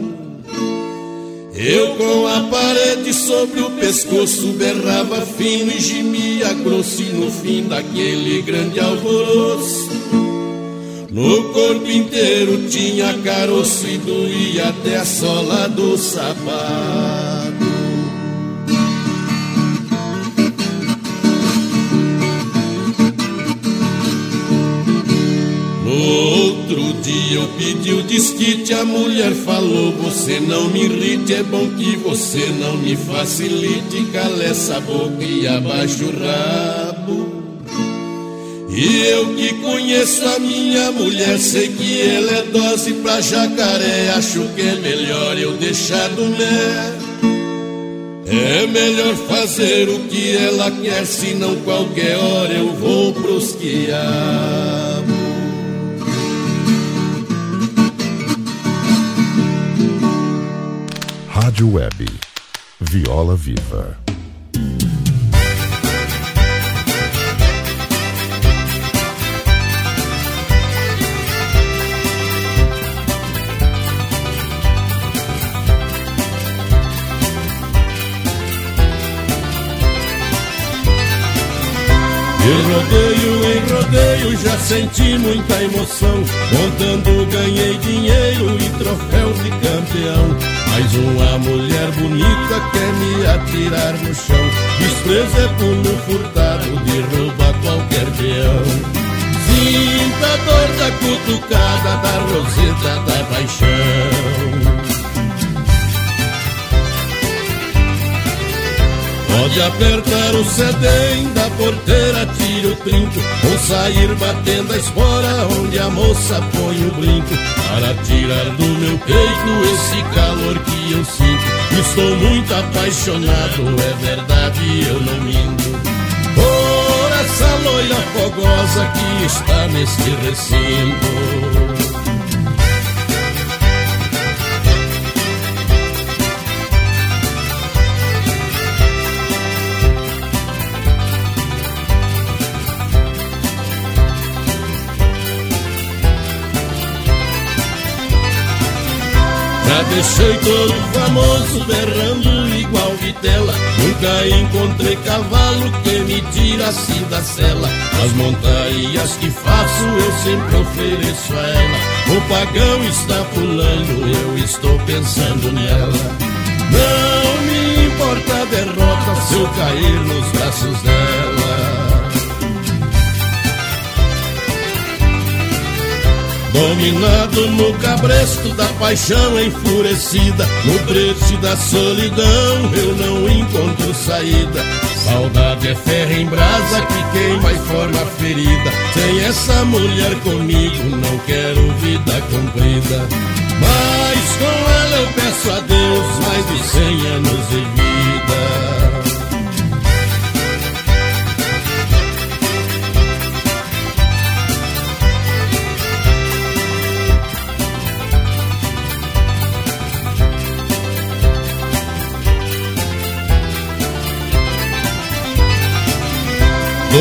Eu com a parede sobre o pescoço berrava fino e gemia grosso, e no fim daquele grande alvoroço no corpo inteiro tinha caroço e doía até a sola do sapato. Outro dia eu pedi o desquite, a mulher falou, você não me irrite, é bom que você não me facilite, cala essa boca e abaixa o rabo. E eu que conheço a minha mulher, sei que ela é dose pra jacaré, acho que é melhor eu deixar do mé. É melhor fazer o que ela quer, senão qualquer hora eu vou pros quiabos. Rádio Web, Viola Viva. Em rodeio já senti muita emoção, contando ganhei dinheiro e troféu de campeão. Mas uma mulher bonita quer me atirar no chão, desprezo é pulo furtado, derruba qualquer peão. Sinta a dor da cutucada, da roseta da paixão. Pode apertar o sedem da porteira, tira o trinco, ou sair batendo a espora onde a moça põe o brinco, para tirar do meu peito esse calor que eu sinto. Estou muito apaixonado, é verdade, eu não minto, por essa loira fogosa que está neste recinto. Já deixei todo famoso berrando igual vitela, nunca encontrei cavalo que me tirasse da sela. As montanhas que faço eu sempre ofereço a ela, o pagão está pulando, eu estou pensando nela. Não me importa a derrota se eu cair nos braços dela. Dominado no cabresto da paixão enfurecida, no brete da solidão eu não encontro saída. Saudade é ferro em brasa que queima e forma ferida. Sem essa mulher comigo não quero vida comprida, mas com ela eu peço a Deus mais de 100 anos de vida.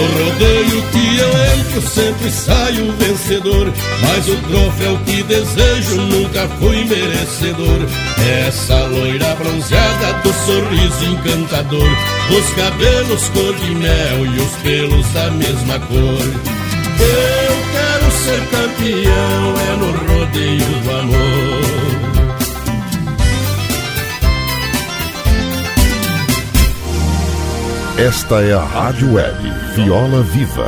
No rodeio que eu entro sempre saio vencedor, mas o troféu que desejo nunca fui merecedor. Essa loira bronzeada do sorriso encantador, os cabelos cor de mel e os pelos da mesma cor. Eu quero ser campeão, é no rodeio do amor. Esta é a Rádio Web Viola Viva.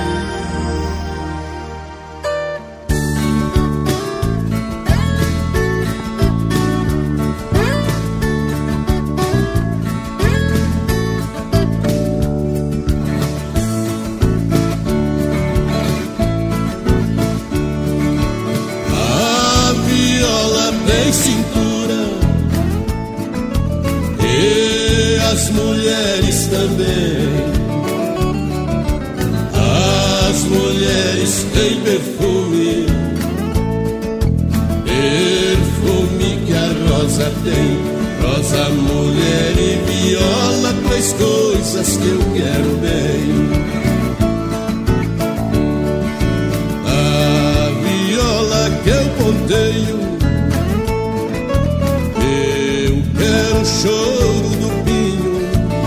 A viola tem cintura e as mulheres também. As mulheres têm perfume, perfume que a rosa tem. Rosa, mulher e viola, três coisas que eu quero bem. A viola que eu ponteio, eu quero o choro do pinho.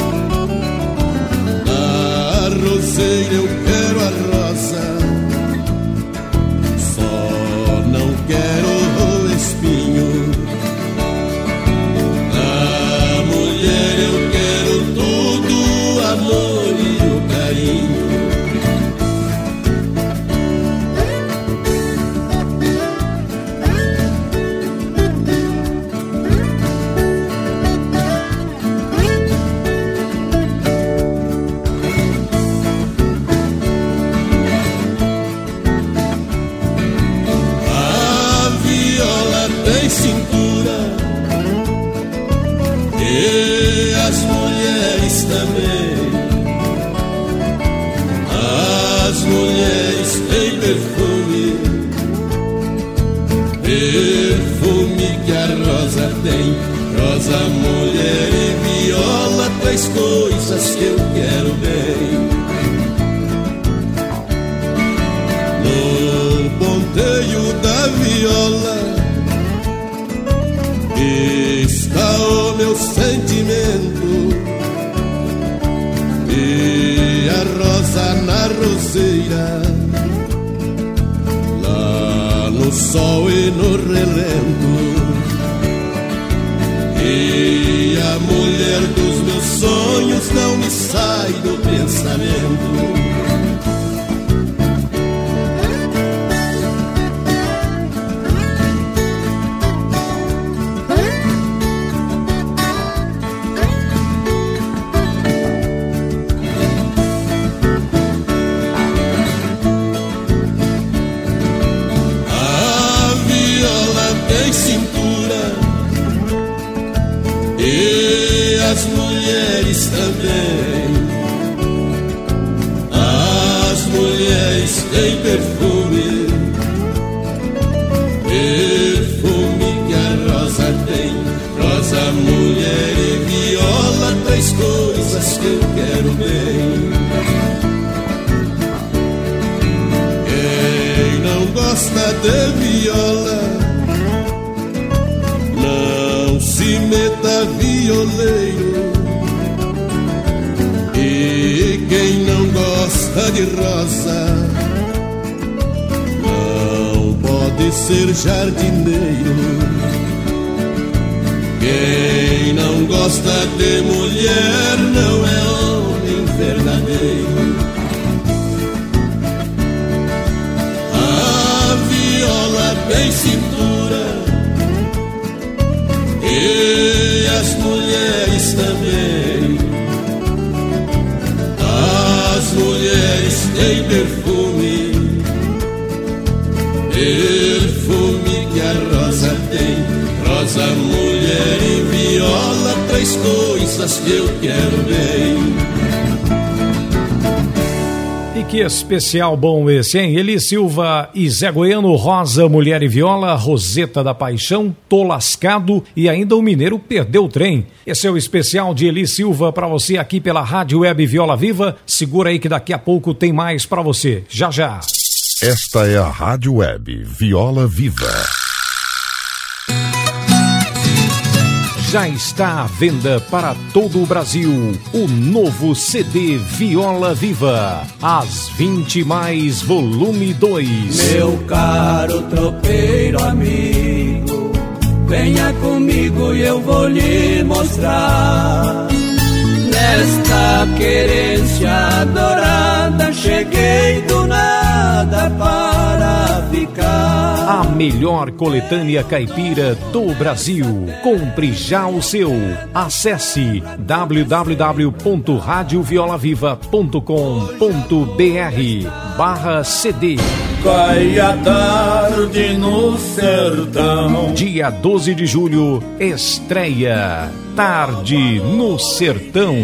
Na roseira eu quero a rosa, só não quero o espinho. Na mulher eu quero tudo, o amor e o carinho. Cintura e as mulheres também. As mulheres têm perfume, perfume que a rosa tem. Rosa, mulher e viola, três coisas que eu quero bem. No ponteio da viola está o meu sentimento, e a rosa na roseira, lá no sol e no relento, e a mulher dos meus sonhos não me sai do pensamento. E as mulheres também. As mulheres têm perfume, perfume que a rosa tem. Rosa, mulher e viola, três coisas que eu quero bem. Quem não gosta de viola, se meta violeiro. E quem não gosta de rosa não pode ser jardineiro. Quem não gosta de mulher não é homem verdadeiro. A viola tem cintura e as mulheres também. As mulheres têm perfume, perfume que a rosa tem. Rosa, mulher e viola, três coisas que eu quero bem. Que especial bom esse, hein? Eli Silva e Zé Goiano, Rosa, Mulher e Viola, Roseta da Paixão, Tô Lascado e ainda o Mineiro Perdeu o Trem. Esse é o especial de Eli Silva para você aqui pela Rádio Web Viola Viva. Segura aí que daqui a pouco tem mais para você. Já, já. Esta é a Rádio Web Viola Viva. Já está à venda para todo o Brasil o novo CD Viola Viva, As 20 Mais Volume 2. Meu caro tropeiro amigo, venha comigo e eu vou lhe mostrar. Nesta querência dourada cheguei do nada para ficar. A melhor coletânea caipira do Brasil. Compre já o seu. Acesse www.radioviolaviva.com.br/CD. Cai a tarde no sertão. Dia 12 de julho, estreia Tarde no Sertão.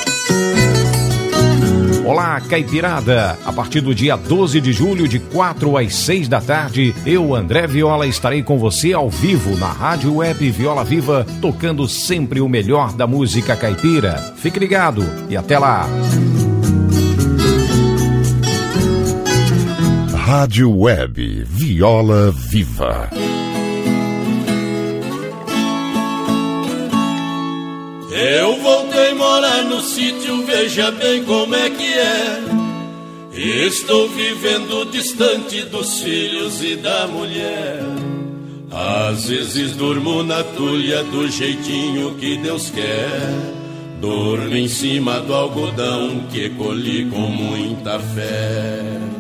Olá, caipirada! A partir do dia 12 de julho, de 4 às 6 da tarde, eu, André Viola, estarei com você ao vivo na Rádio Web Viola Viva, tocando sempre o melhor da música caipira. Fique ligado e até lá! Rádio Web Viola Viva. Eu voltei morar no sítio, veja bem como é que é. Estou vivendo distante dos filhos e da mulher. Às vezes durmo na tulha do jeitinho que Deus quer. Durmo em cima do algodão que colhi com muita fé.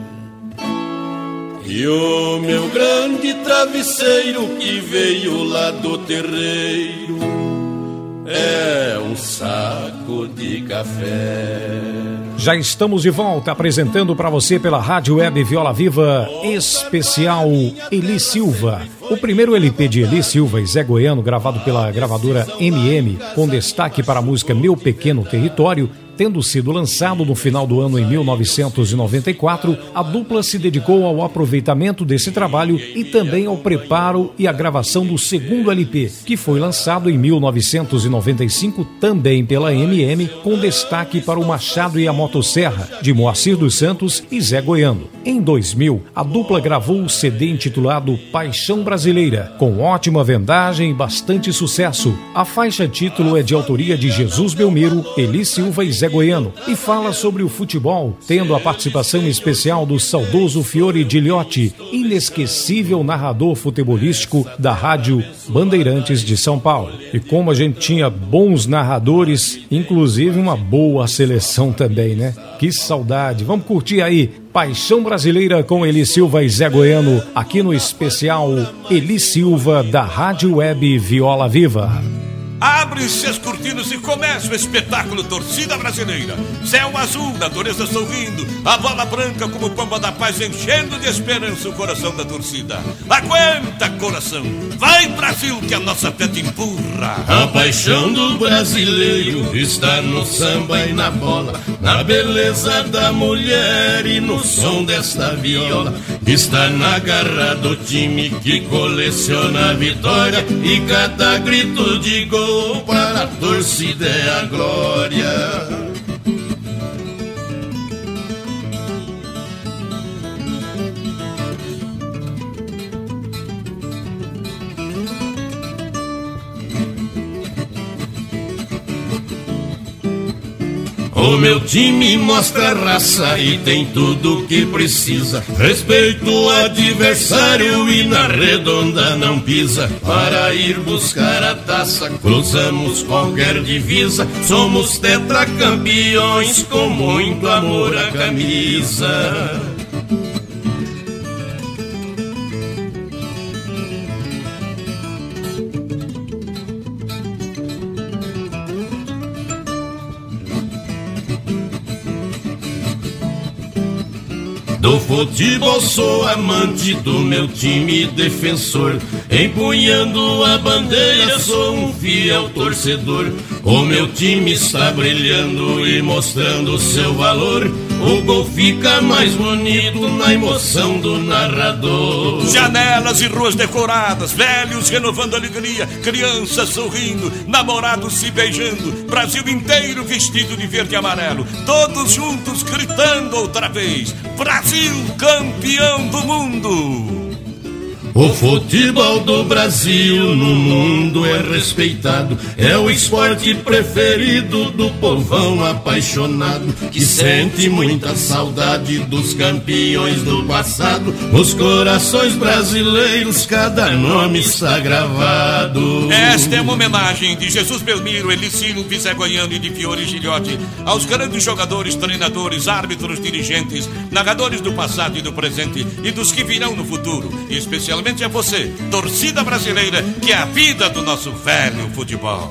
E o meu grande travesseiro que veio lá do terreiro é um saco de café. Já estamos de volta apresentando para você pela Rádio Web Viola Viva especial Eli Silva. O primeiro LP de Eli Silva e Zé Goiano, gravado pela gravadora MM, com destaque para a música Meu Pequeno Território, tendo sido lançado no final do ano em 1994, a dupla se dedicou ao aproveitamento desse trabalho e também ao preparo e à gravação do segundo LP, que foi lançado em 1995 também pela MM, com destaque para o Machado e a Motosserra, de Moacir dos Santos e Zé Goiano. Em 2000, a dupla gravou o CD intitulado Paixão Brasileira, com ótima vendagem e bastante sucesso. A faixa título é de autoria de Jesus Belmiro, Eli Silva e Zé Goiano e fala sobre o futebol, tendo a participação especial do saudoso Fiore Gigliotti, inesquecível narrador futebolístico da Rádio Bandeirantes de São Paulo. E como a gente tinha bons narradores, inclusive uma boa seleção também, né? Que saudade! Vamos curtir aí Paixão Brasileira com Eli Silva e Zé Goiano, aqui no especial Eli Silva da Rádio Web Viola Viva. Abre-se as cortinas e começa o espetáculo Torcida Brasileira. Céu azul, natureza sorrindo, a bola branca como pomba da paz enchendo de esperança o coração da torcida. Aguenta, coração, vai Brasil que a nossa fé te empurra. A paixão do brasileiro está no samba e na bola, na beleza da mulher e no som desta viola. Está na garra do time que coleciona a vitória e cada grito de gol para a torcida é a glória. O meu time mostra raça e tem tudo o que precisa. Respeita o adversário e na redonda não pisa. Para ir buscar a taça, cruzamos qualquer divisa. Somos tetracampeões com muito amor à camisa. Do futebol sou amante, do meu time defensor. Empunhando a bandeira sou um fiel torcedor. O meu time está brilhando e mostrando seu valor. o gol fica mais bonito na emoção do narrador. Janelas e ruas decoradas, velhos renovando alegria, crianças sorrindo, namorados se beijando, Brasil inteiro vestido de verde e amarelo, todos juntos gritando outra vez: Brasil, campeão do mundo! O futebol do Brasil no mundo é respeitado, é o esporte preferido do povão apaixonado, que sente muita saudade dos campeões do passado. Nos corações brasileiros cada nome está gravado. Esta é uma homenagem de Jesus Belmiro, Elicínio, Zé Goiano e de Fiore Gilhote aos grandes jogadores, treinadores, árbitros, dirigentes, narradores do passado e do presente e dos que virão no futuro, e especialmente a você, torcida brasileira, que é a vida do nosso velho futebol.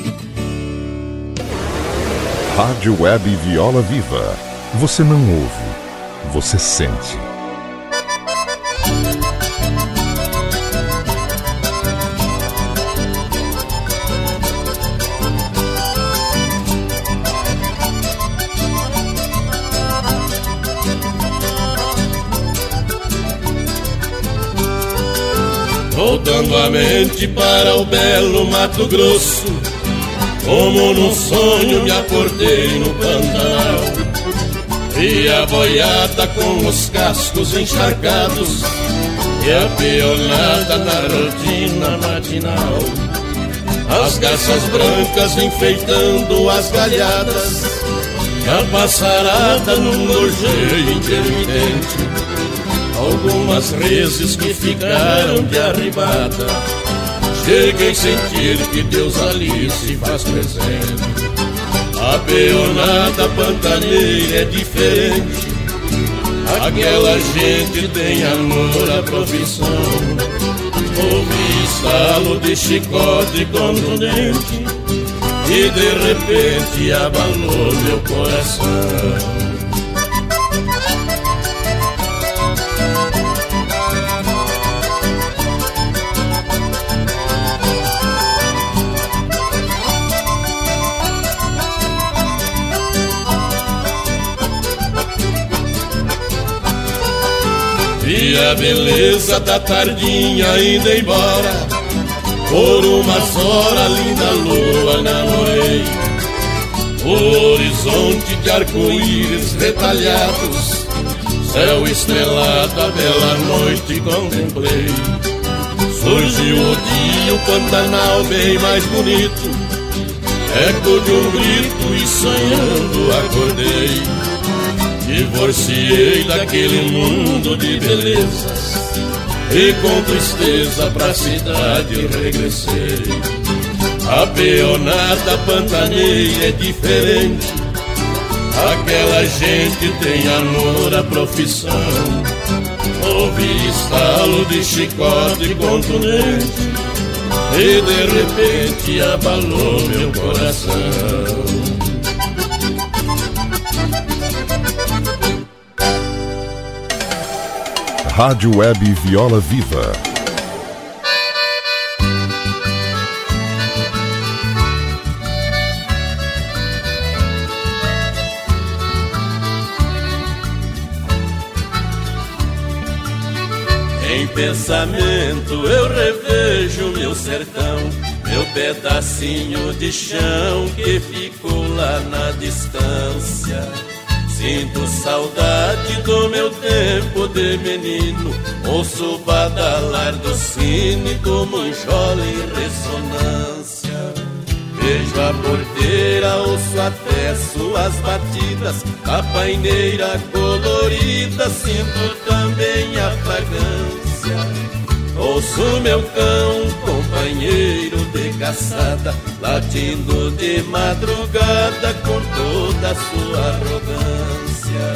Rádio Web Viola Viva. Você não ouve, você sente. Voltando a mente para o belo Mato Grosso, como num sonho me acordei no Pantanal, e a boiada com os cascos encharcados e a peonada na rotina matinal, as garças brancas enfeitando as galhadas, e a passarada num gorjeio intermitente, algumas reses que ficaram de arribada. Cheguei a sentir que Deus ali se faz presente. A peonada pantaneira é diferente, aquela gente tem amor à profissão. Ouvi estalo de chicote contundente e de repente abalou meu coração. E a beleza da tardinha indo embora, por umas horas linda lua namorei. O horizonte de arco-íris retalhados, céu estrelado, a bela noite contemplei. Surgiu o dia, o Pantanal bem mais bonito, eco de um grito e sonhando acordei. Divorciei daquele mundo de belezas e com tristeza pra cidade regressei. A peonada pantaneira é diferente, aquela gente tem amor à profissão. Ouvi estalo de chicote contundente e de repente abalou meu coração. Rádio Web Viola Viva. Em pensamento eu revejo meu sertão, meu pedacinho de chão que ficou lá na distância. Sinto saudade do meu tempo de menino, ouço badalar do sino do manjola em ressonância. Vejo a porteira, ouço até suas batidas, a paineira colorida, sinto também a fragrância. Ouço meu cão, companheiro de caçada, latindo de madrugada com toda a sua arrogância.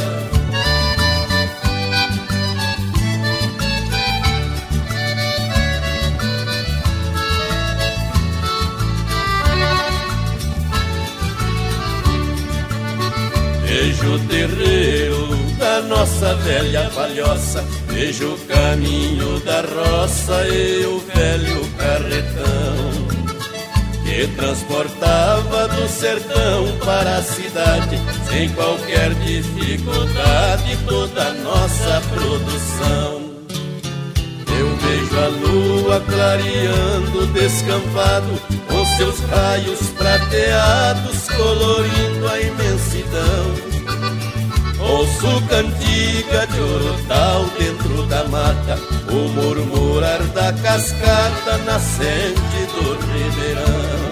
Vejo o terreiro da nossa velha palhoça, vejo o caminho da roça e o velho carretão que transportava do sertão para a cidade, sem qualquer dificuldade, toda a nossa produção. Eu vejo a lua clareando descampado, com seus raios prateados colorindo a imensidão. Ouço cantiga de Orotal dentro da mata, o murmurar da cascata nascente do ribeirão.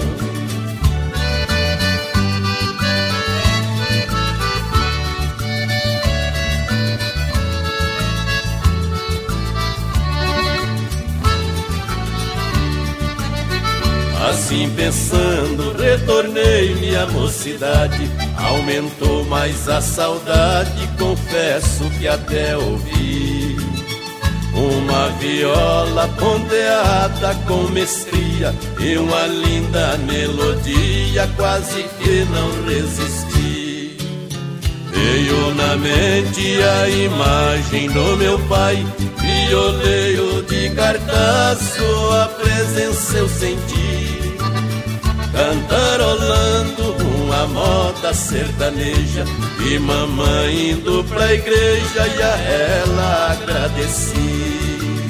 Assim pensando, retornei-me à mocidade. Aumentou mais a saudade, confesso que até ouvi uma viola ponteada com mestria e uma linda melodia, quase que não resisti. Veio na mente a imagem do meu pai, violeiro de cartaz, sua presença eu senti. Cantarolando uma moda sertaneja e mamãe indo pra igreja e a ela agradeci.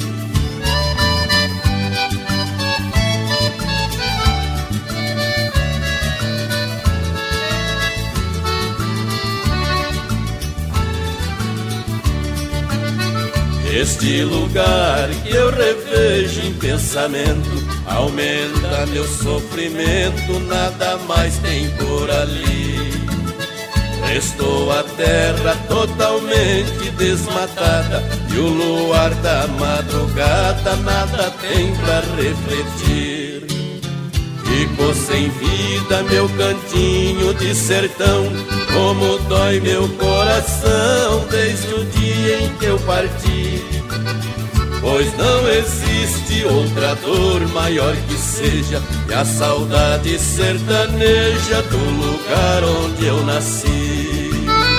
Este lugar que eu revejo em pensamento aumenta meu sofrimento, nada mais tem por ali. Restou a terra totalmente desmatada e o luar da madrugada nada tem pra refletir. Ficou sem vida meu cantinho de sertão, como dói meu coração desde o dia em que eu parti. Pois não existe outra dor maior que seja que a saudade sertaneja do lugar onde eu nasci.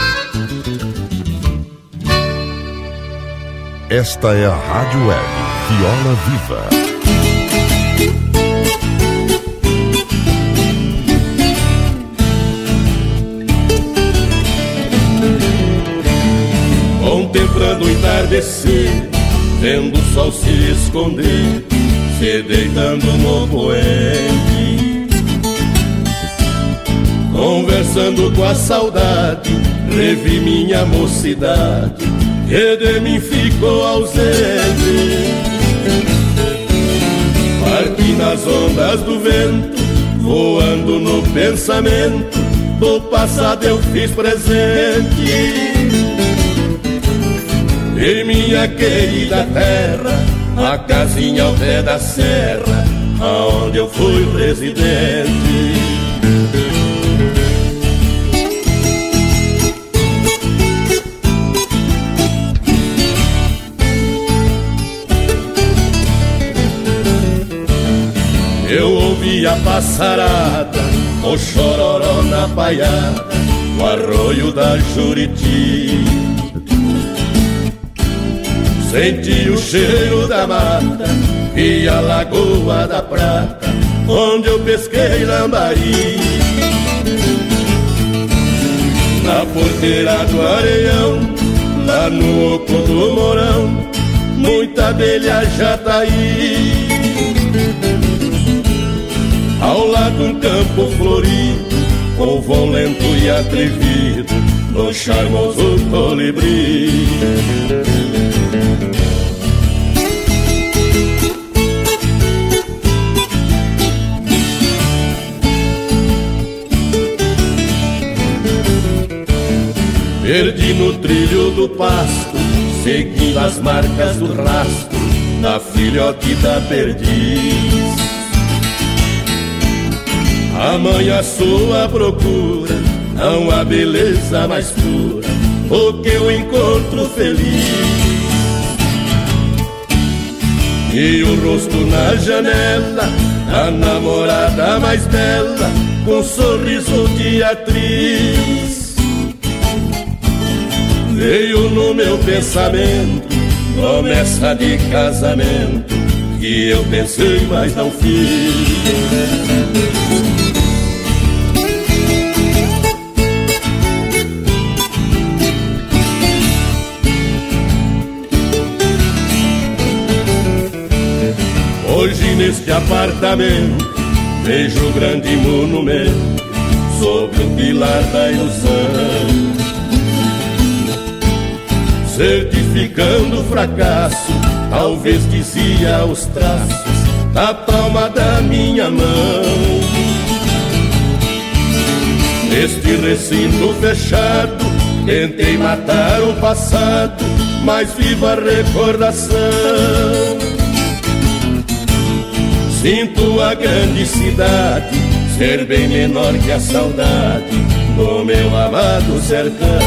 Esta é a Rádio Web Viola Viva. Contemplando o entardecer, vendo o sol se esconder, se deitando no poente. Conversando com a saudade, revi minha mocidade, que de mim ficou ausente. Parti nas ondas do vento, voando no pensamento, do passado eu fiz presente. Em minha querida terra, a casinha ao pé da serra, aonde eu fui residente. Eu ouvi a passarada, o chororó na paiada, o arroio da Juriti. Senti o cheiro da mata e a lagoa da prata, onde eu pesquei lambari. Na porteira do areião, lá no oco do morão, muita abelha jataí. Ao lado um campo florido, com voo lento e atrevido, no charmoso colibri. Perdi no trilho do pasto, seguindo as marcas do rastro da filhote da perdiz. Amanhã sua procura, não há beleza mais pura, o que eu encontro feliz. E o rosto na janela, a namorada mais bela, com um sorriso de atriz. Veio no meu pensamento promessa de casamento que eu pensei, mas não fiz. Hoje neste apartamento vejo o grande monumento sobre o pilar da ilusão, certificando o fracasso. Talvez dizia os traços na palma da minha mão. Neste recinto fechado tentei matar o passado, mas viva a recordação. Sinto a grande cidade ser bem menor que a saudade do meu amado sertão.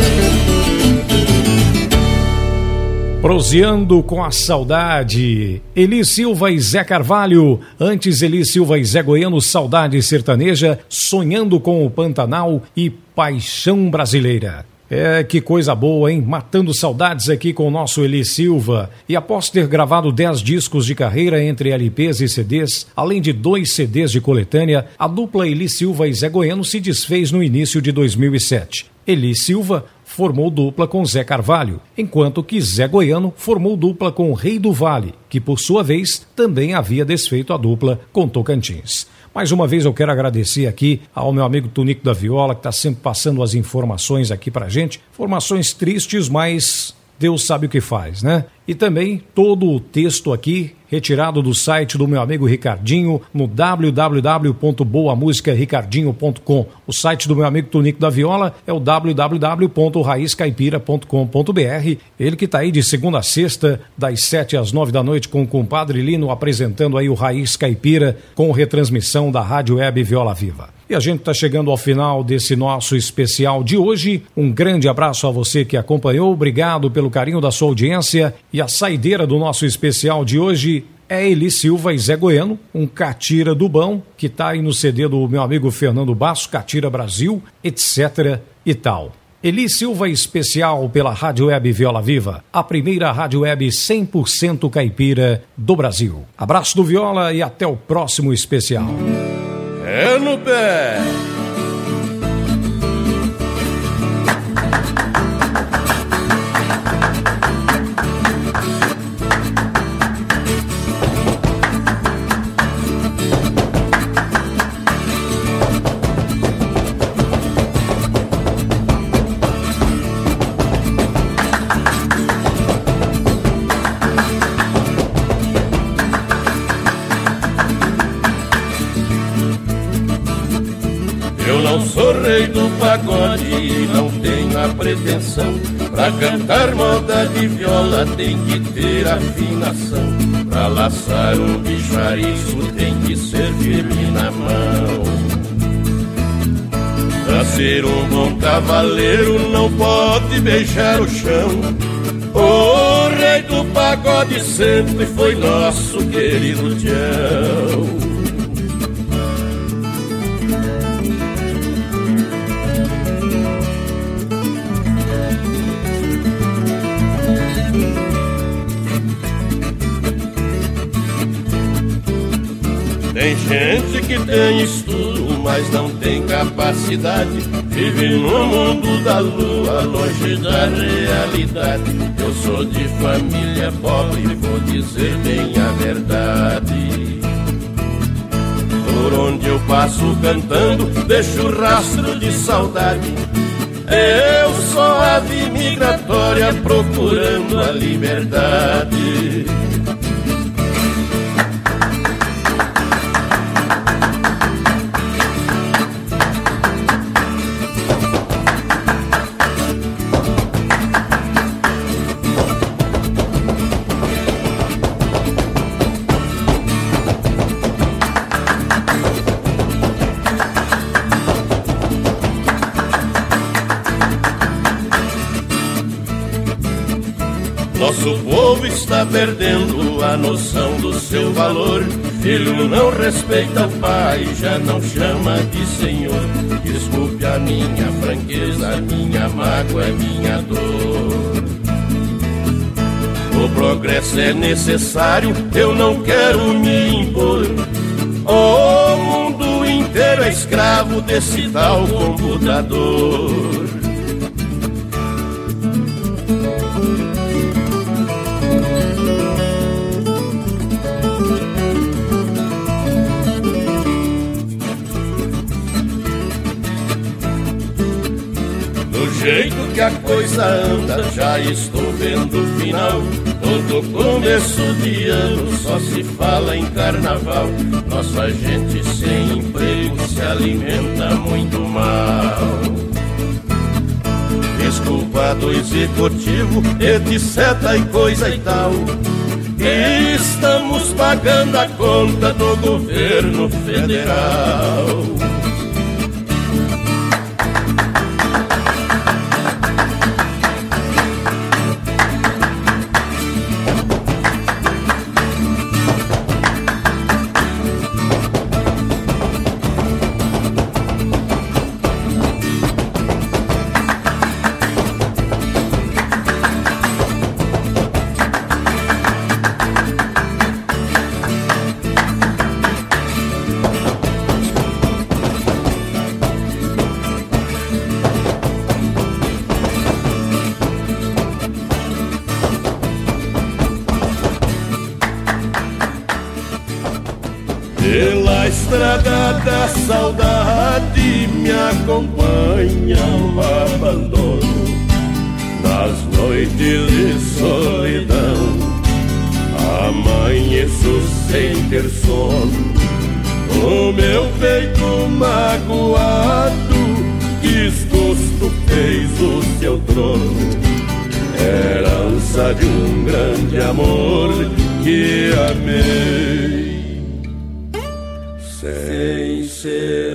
Proseando com a saudade, Eli Silva e Zé Carvalho. Antes, Eli Silva e Zé Goiano, Saudade Sertaneja, Sonhando com o Pantanal e Paixão Brasileira. Que coisa boa, hein? Matando saudades aqui com o nosso Eli Silva. E após ter gravado 10 discos de carreira entre LPs e CDs, além de 2 CDs de coletânea, a dupla Eli Silva e Zé Goiano se desfez no início de 2007. Eli Silva formou dupla com Zé Carvalho, enquanto que Zé Goiano formou dupla com Rei do Vale, que por sua vez também havia desfeito a dupla com Tocantins. Mais uma vez eu quero agradecer aqui ao meu amigo Tunico da Viola, que está sempre passando as informações aqui pra gente. Informações tristes, mas Deus sabe o que faz, né? E também todo o texto aqui retirado do site do meu amigo Ricardinho no www.boamusicaricardinho.com. O site do meu amigo Tunico da Viola é o www.raizcaipira.com.br. Ele que está aí de segunda a sexta, das 7 às 9 da noite, com o compadre Lino, apresentando aí o Raiz Caipira com retransmissão da Rádio Web Viola Viva. E a gente está chegando ao final desse nosso especial de hoje. Um grande abraço a você que acompanhou, obrigado pelo carinho da sua audiência. E a saideira do nosso especial de hoje é Eli Silva e Zé Goiano, um catira do bom, que está aí no CD do meu amigo Fernando Basso, Catira Brasil, etc. e tal. Eli Silva especial pela Rádio Web Viola Viva, a primeira rádio web 100% caipira do Brasil. Abraço do Viola e até o próximo especial. É no pé! Sou rei do pagode, não tenho a pretensão. Pra cantar moda de viola tem que ter afinação. Pra laçar um bichariço tem que ser firme na mão. Pra ser um bom cavaleiro não pode beijar o chão. O rei do pagode sempre foi nosso querido Tião. Tem gente que tem estudo, mas não tem capacidade. Vive no mundo da lua, longe da realidade. Eu sou de família pobre, vou dizer bem a verdade. Por onde eu passo cantando, deixo rastro de saudade. Eu sou ave migratória procurando a liberdade. Nosso povo está perdendo a noção do seu valor. Filho não respeita o pai, já não chama de senhor. Desculpe a minha franqueza, a minha mágoa, a minha dor. O progresso é necessário, eu não quero me impor. O mundo inteiro é escravo desse tal computador. Do jeito que a coisa anda, já estou vendo o final. Todo começo de ano só se fala em carnaval. Nossa gente sem emprego se alimenta muito mal. Desculpa do executivo, etc e coisa e tal. Estamos pagando a conta do governo federal. Pela estrada da saudade me acompanha o abandono. Nas noites de solidão amanheço sem ter sono. O meu peito magoado desgosto fez o seu trono. Herança de um grande amor que amei sem ser